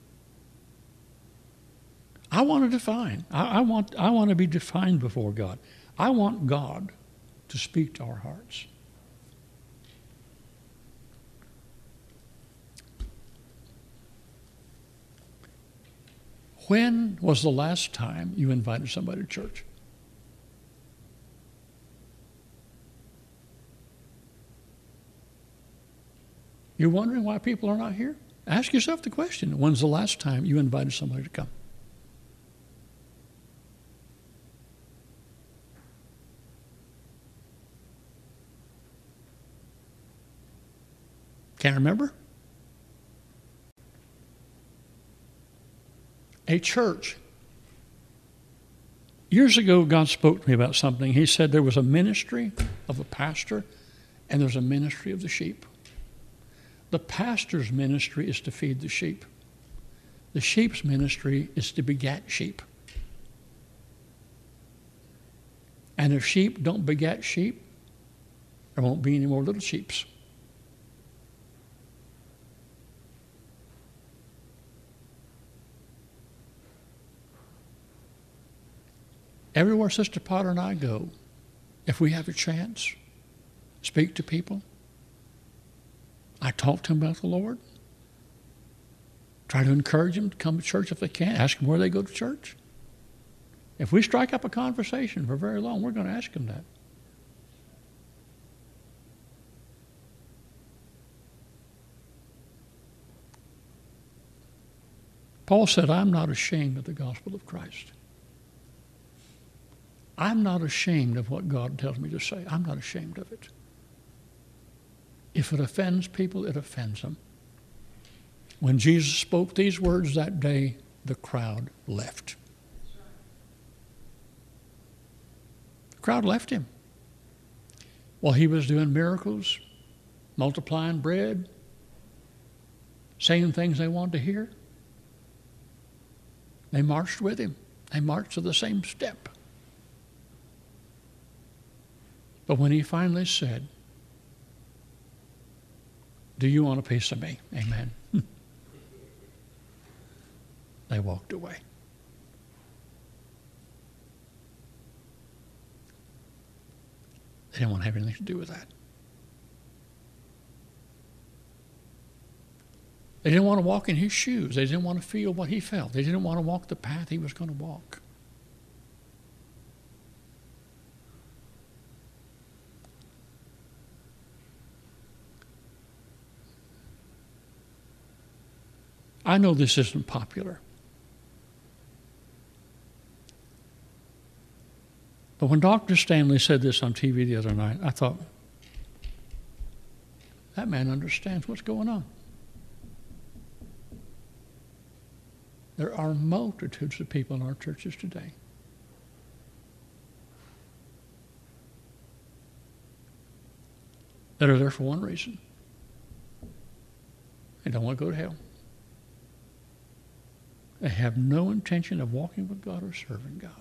Speaker 1: I want to define. I want to be defined before God. I want God to speak to our hearts. When was the last time you invited somebody to church? You're wondering why people are not here? Ask yourself the question, when's the last time you invited somebody to come? Can't remember? A church. Years ago, God spoke to me about something. He said there was a ministry of a pastor and there's a ministry of the sheep. The pastor's ministry is to feed the sheep. The sheep's ministry is to beget sheep. And if sheep don't beget sheep, there won't be any more little sheeps. Everywhere Sister Potter and I go, if we have a chance, speak to people. I talk to them about the Lord. Try to encourage them to come to church if they can. Ask them where they go to church. If we strike up a conversation for very long, we're going to ask them that. Paul said, I'm not ashamed of the gospel of Christ. I'm not ashamed of what God tells me to say. I'm not ashamed of it. If it offends people, it offends them. When Jesus spoke these words that day, the crowd left. The crowd left him. While he was doing miracles, multiplying bread, saying things they wanted to hear, they marched with him. They marched to the same step. But when he finally said, do you want a piece of me? Amen. They walked away. They didn't want to have anything to do with that. They didn't want to walk in his shoes. They didn't want to feel what he felt. They didn't want to walk the path he was going to walk. I know this isn't popular. But when Dr. Stanley said this on TV the other night, I thought, that man understands what's going on. There are multitudes of people in our churches today that are there for one reason. They don't want to go to hell. They have no intention of walking with God or serving God.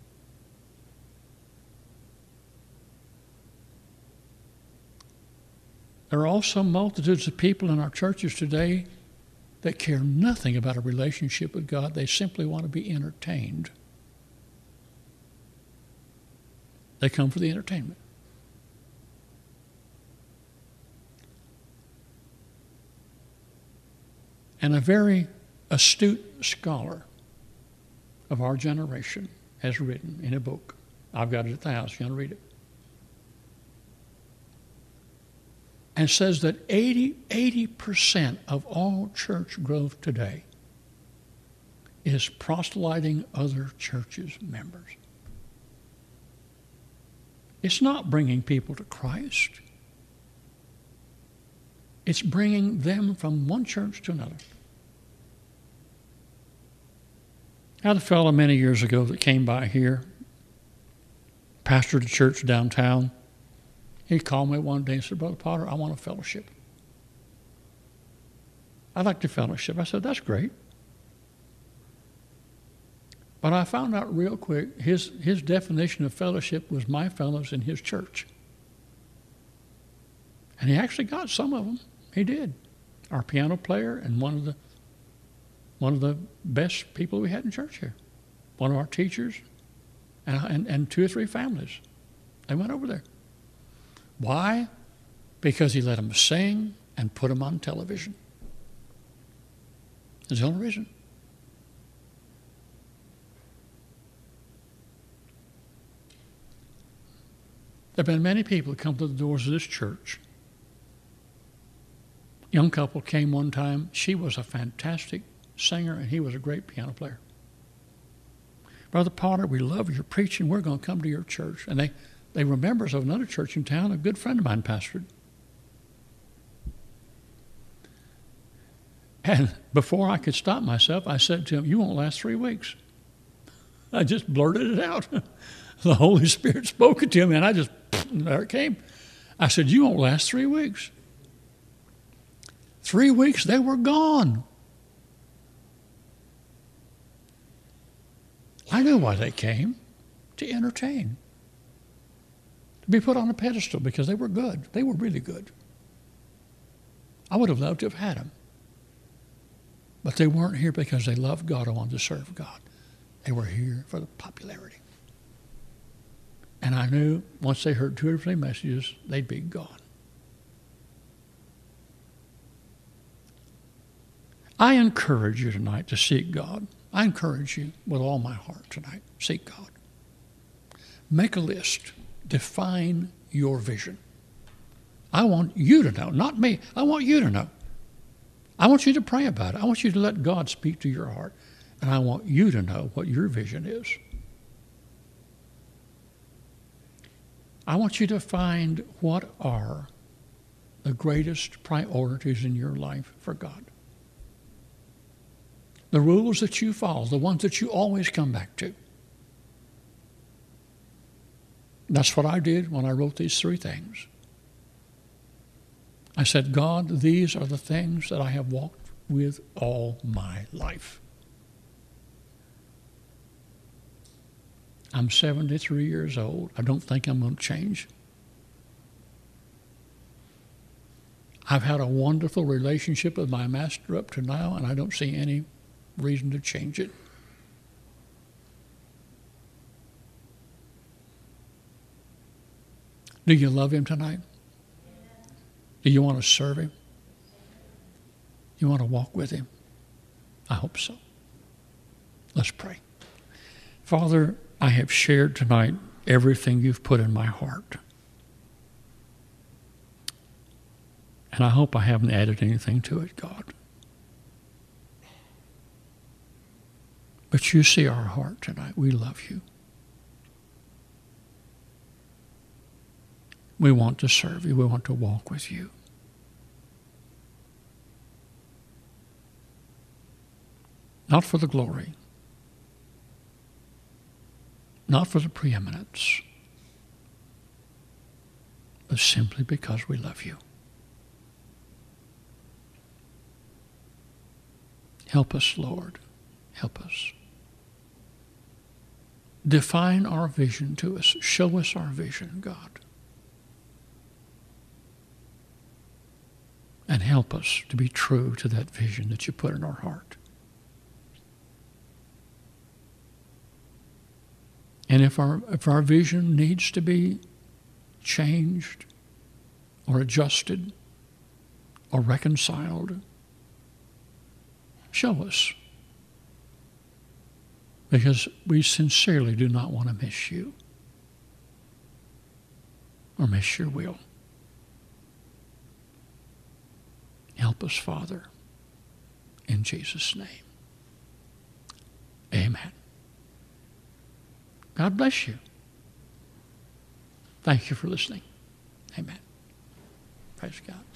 Speaker 1: There are also multitudes of people in our churches today that care nothing about a relationship with God. They simply want to be entertained. They come for the entertainment. And a very astute scholar of our generation has written in a book. I've got it at the house. You want to read it? And says that 80% of all church growth today is proselyting other churches' members. It's not bringing people to Christ. It's bringing them from one church to another. I had a fellow many years ago that came by here, pastored a church downtown. He called me one day and said, Brother Potter, I want a fellowship. I'd like to fellowship. I said, that's great. But I found out real quick, his definition of fellowship was my fellows in his church. And he actually got some of them. He did. Our piano player and one of the best people we had in church here. One of our teachers and 2 or 3 families. They went over there. Why? Because he let them sing and put them on television. That's the only reason. There have been many people who come to the doors of this church. Young couple came one time. She was a fantastic singer, and he was a great piano player. Brother Potter, we love your preaching. We're going to come to your church. And they were members of another church in town. A good friend of mine pastored. And before I could stop myself, I said to him, you won't last 3 weeks. I just blurted it out. The Holy Spirit spoke it to me, and there it came. I said, you won't last 3 weeks. 3 weeks, they were gone. I knew why they came, to entertain, to be put on a pedestal because they were good. They were really good. I would have loved to have had them. But they weren't here because they loved God or wanted to serve God. They were here for the popularity. And I knew once they heard 2 or 3 messages, they'd be gone. I encourage you tonight to seek God. I encourage you with all my heart tonight, seek God. Make a list. Define your vision. I want you to know, not me. I want you to know. I want you to pray about it. I want you to let God speak to your heart. And I want you to know what your vision is. I want you to find what are the greatest priorities in your life for God. The rules that you follow, the ones that you always come back to. That's what I did when I wrote these 3 things. I said, God, these are the things that I have walked with all my life. I'm 73 years old. I don't think I'm going to change. I've had a wonderful relationship with my master up to now, and I don't see any reason to change it. Do you love him tonight? Do you want to serve him? You want to walk with him? I hope so. Let's pray. Father, I have shared tonight everything you've put in my heart. And I hope I haven't added anything to it, God. But you see our heart tonight. We love you. We want to serve you. We want to walk with you. Not for the glory. Not for the preeminence. But simply because we love you. Help us, Lord. Help us. Define our vision to us. Show us our vision, God. And help us to be true to that vision that you put in our heart. And if our vision needs to be changed or adjusted or reconciled, show us. Because we sincerely do not want to miss you or miss your will. Help us, Father, in Jesus' name. Amen. God bless you. Thank you for listening. Amen. Praise God.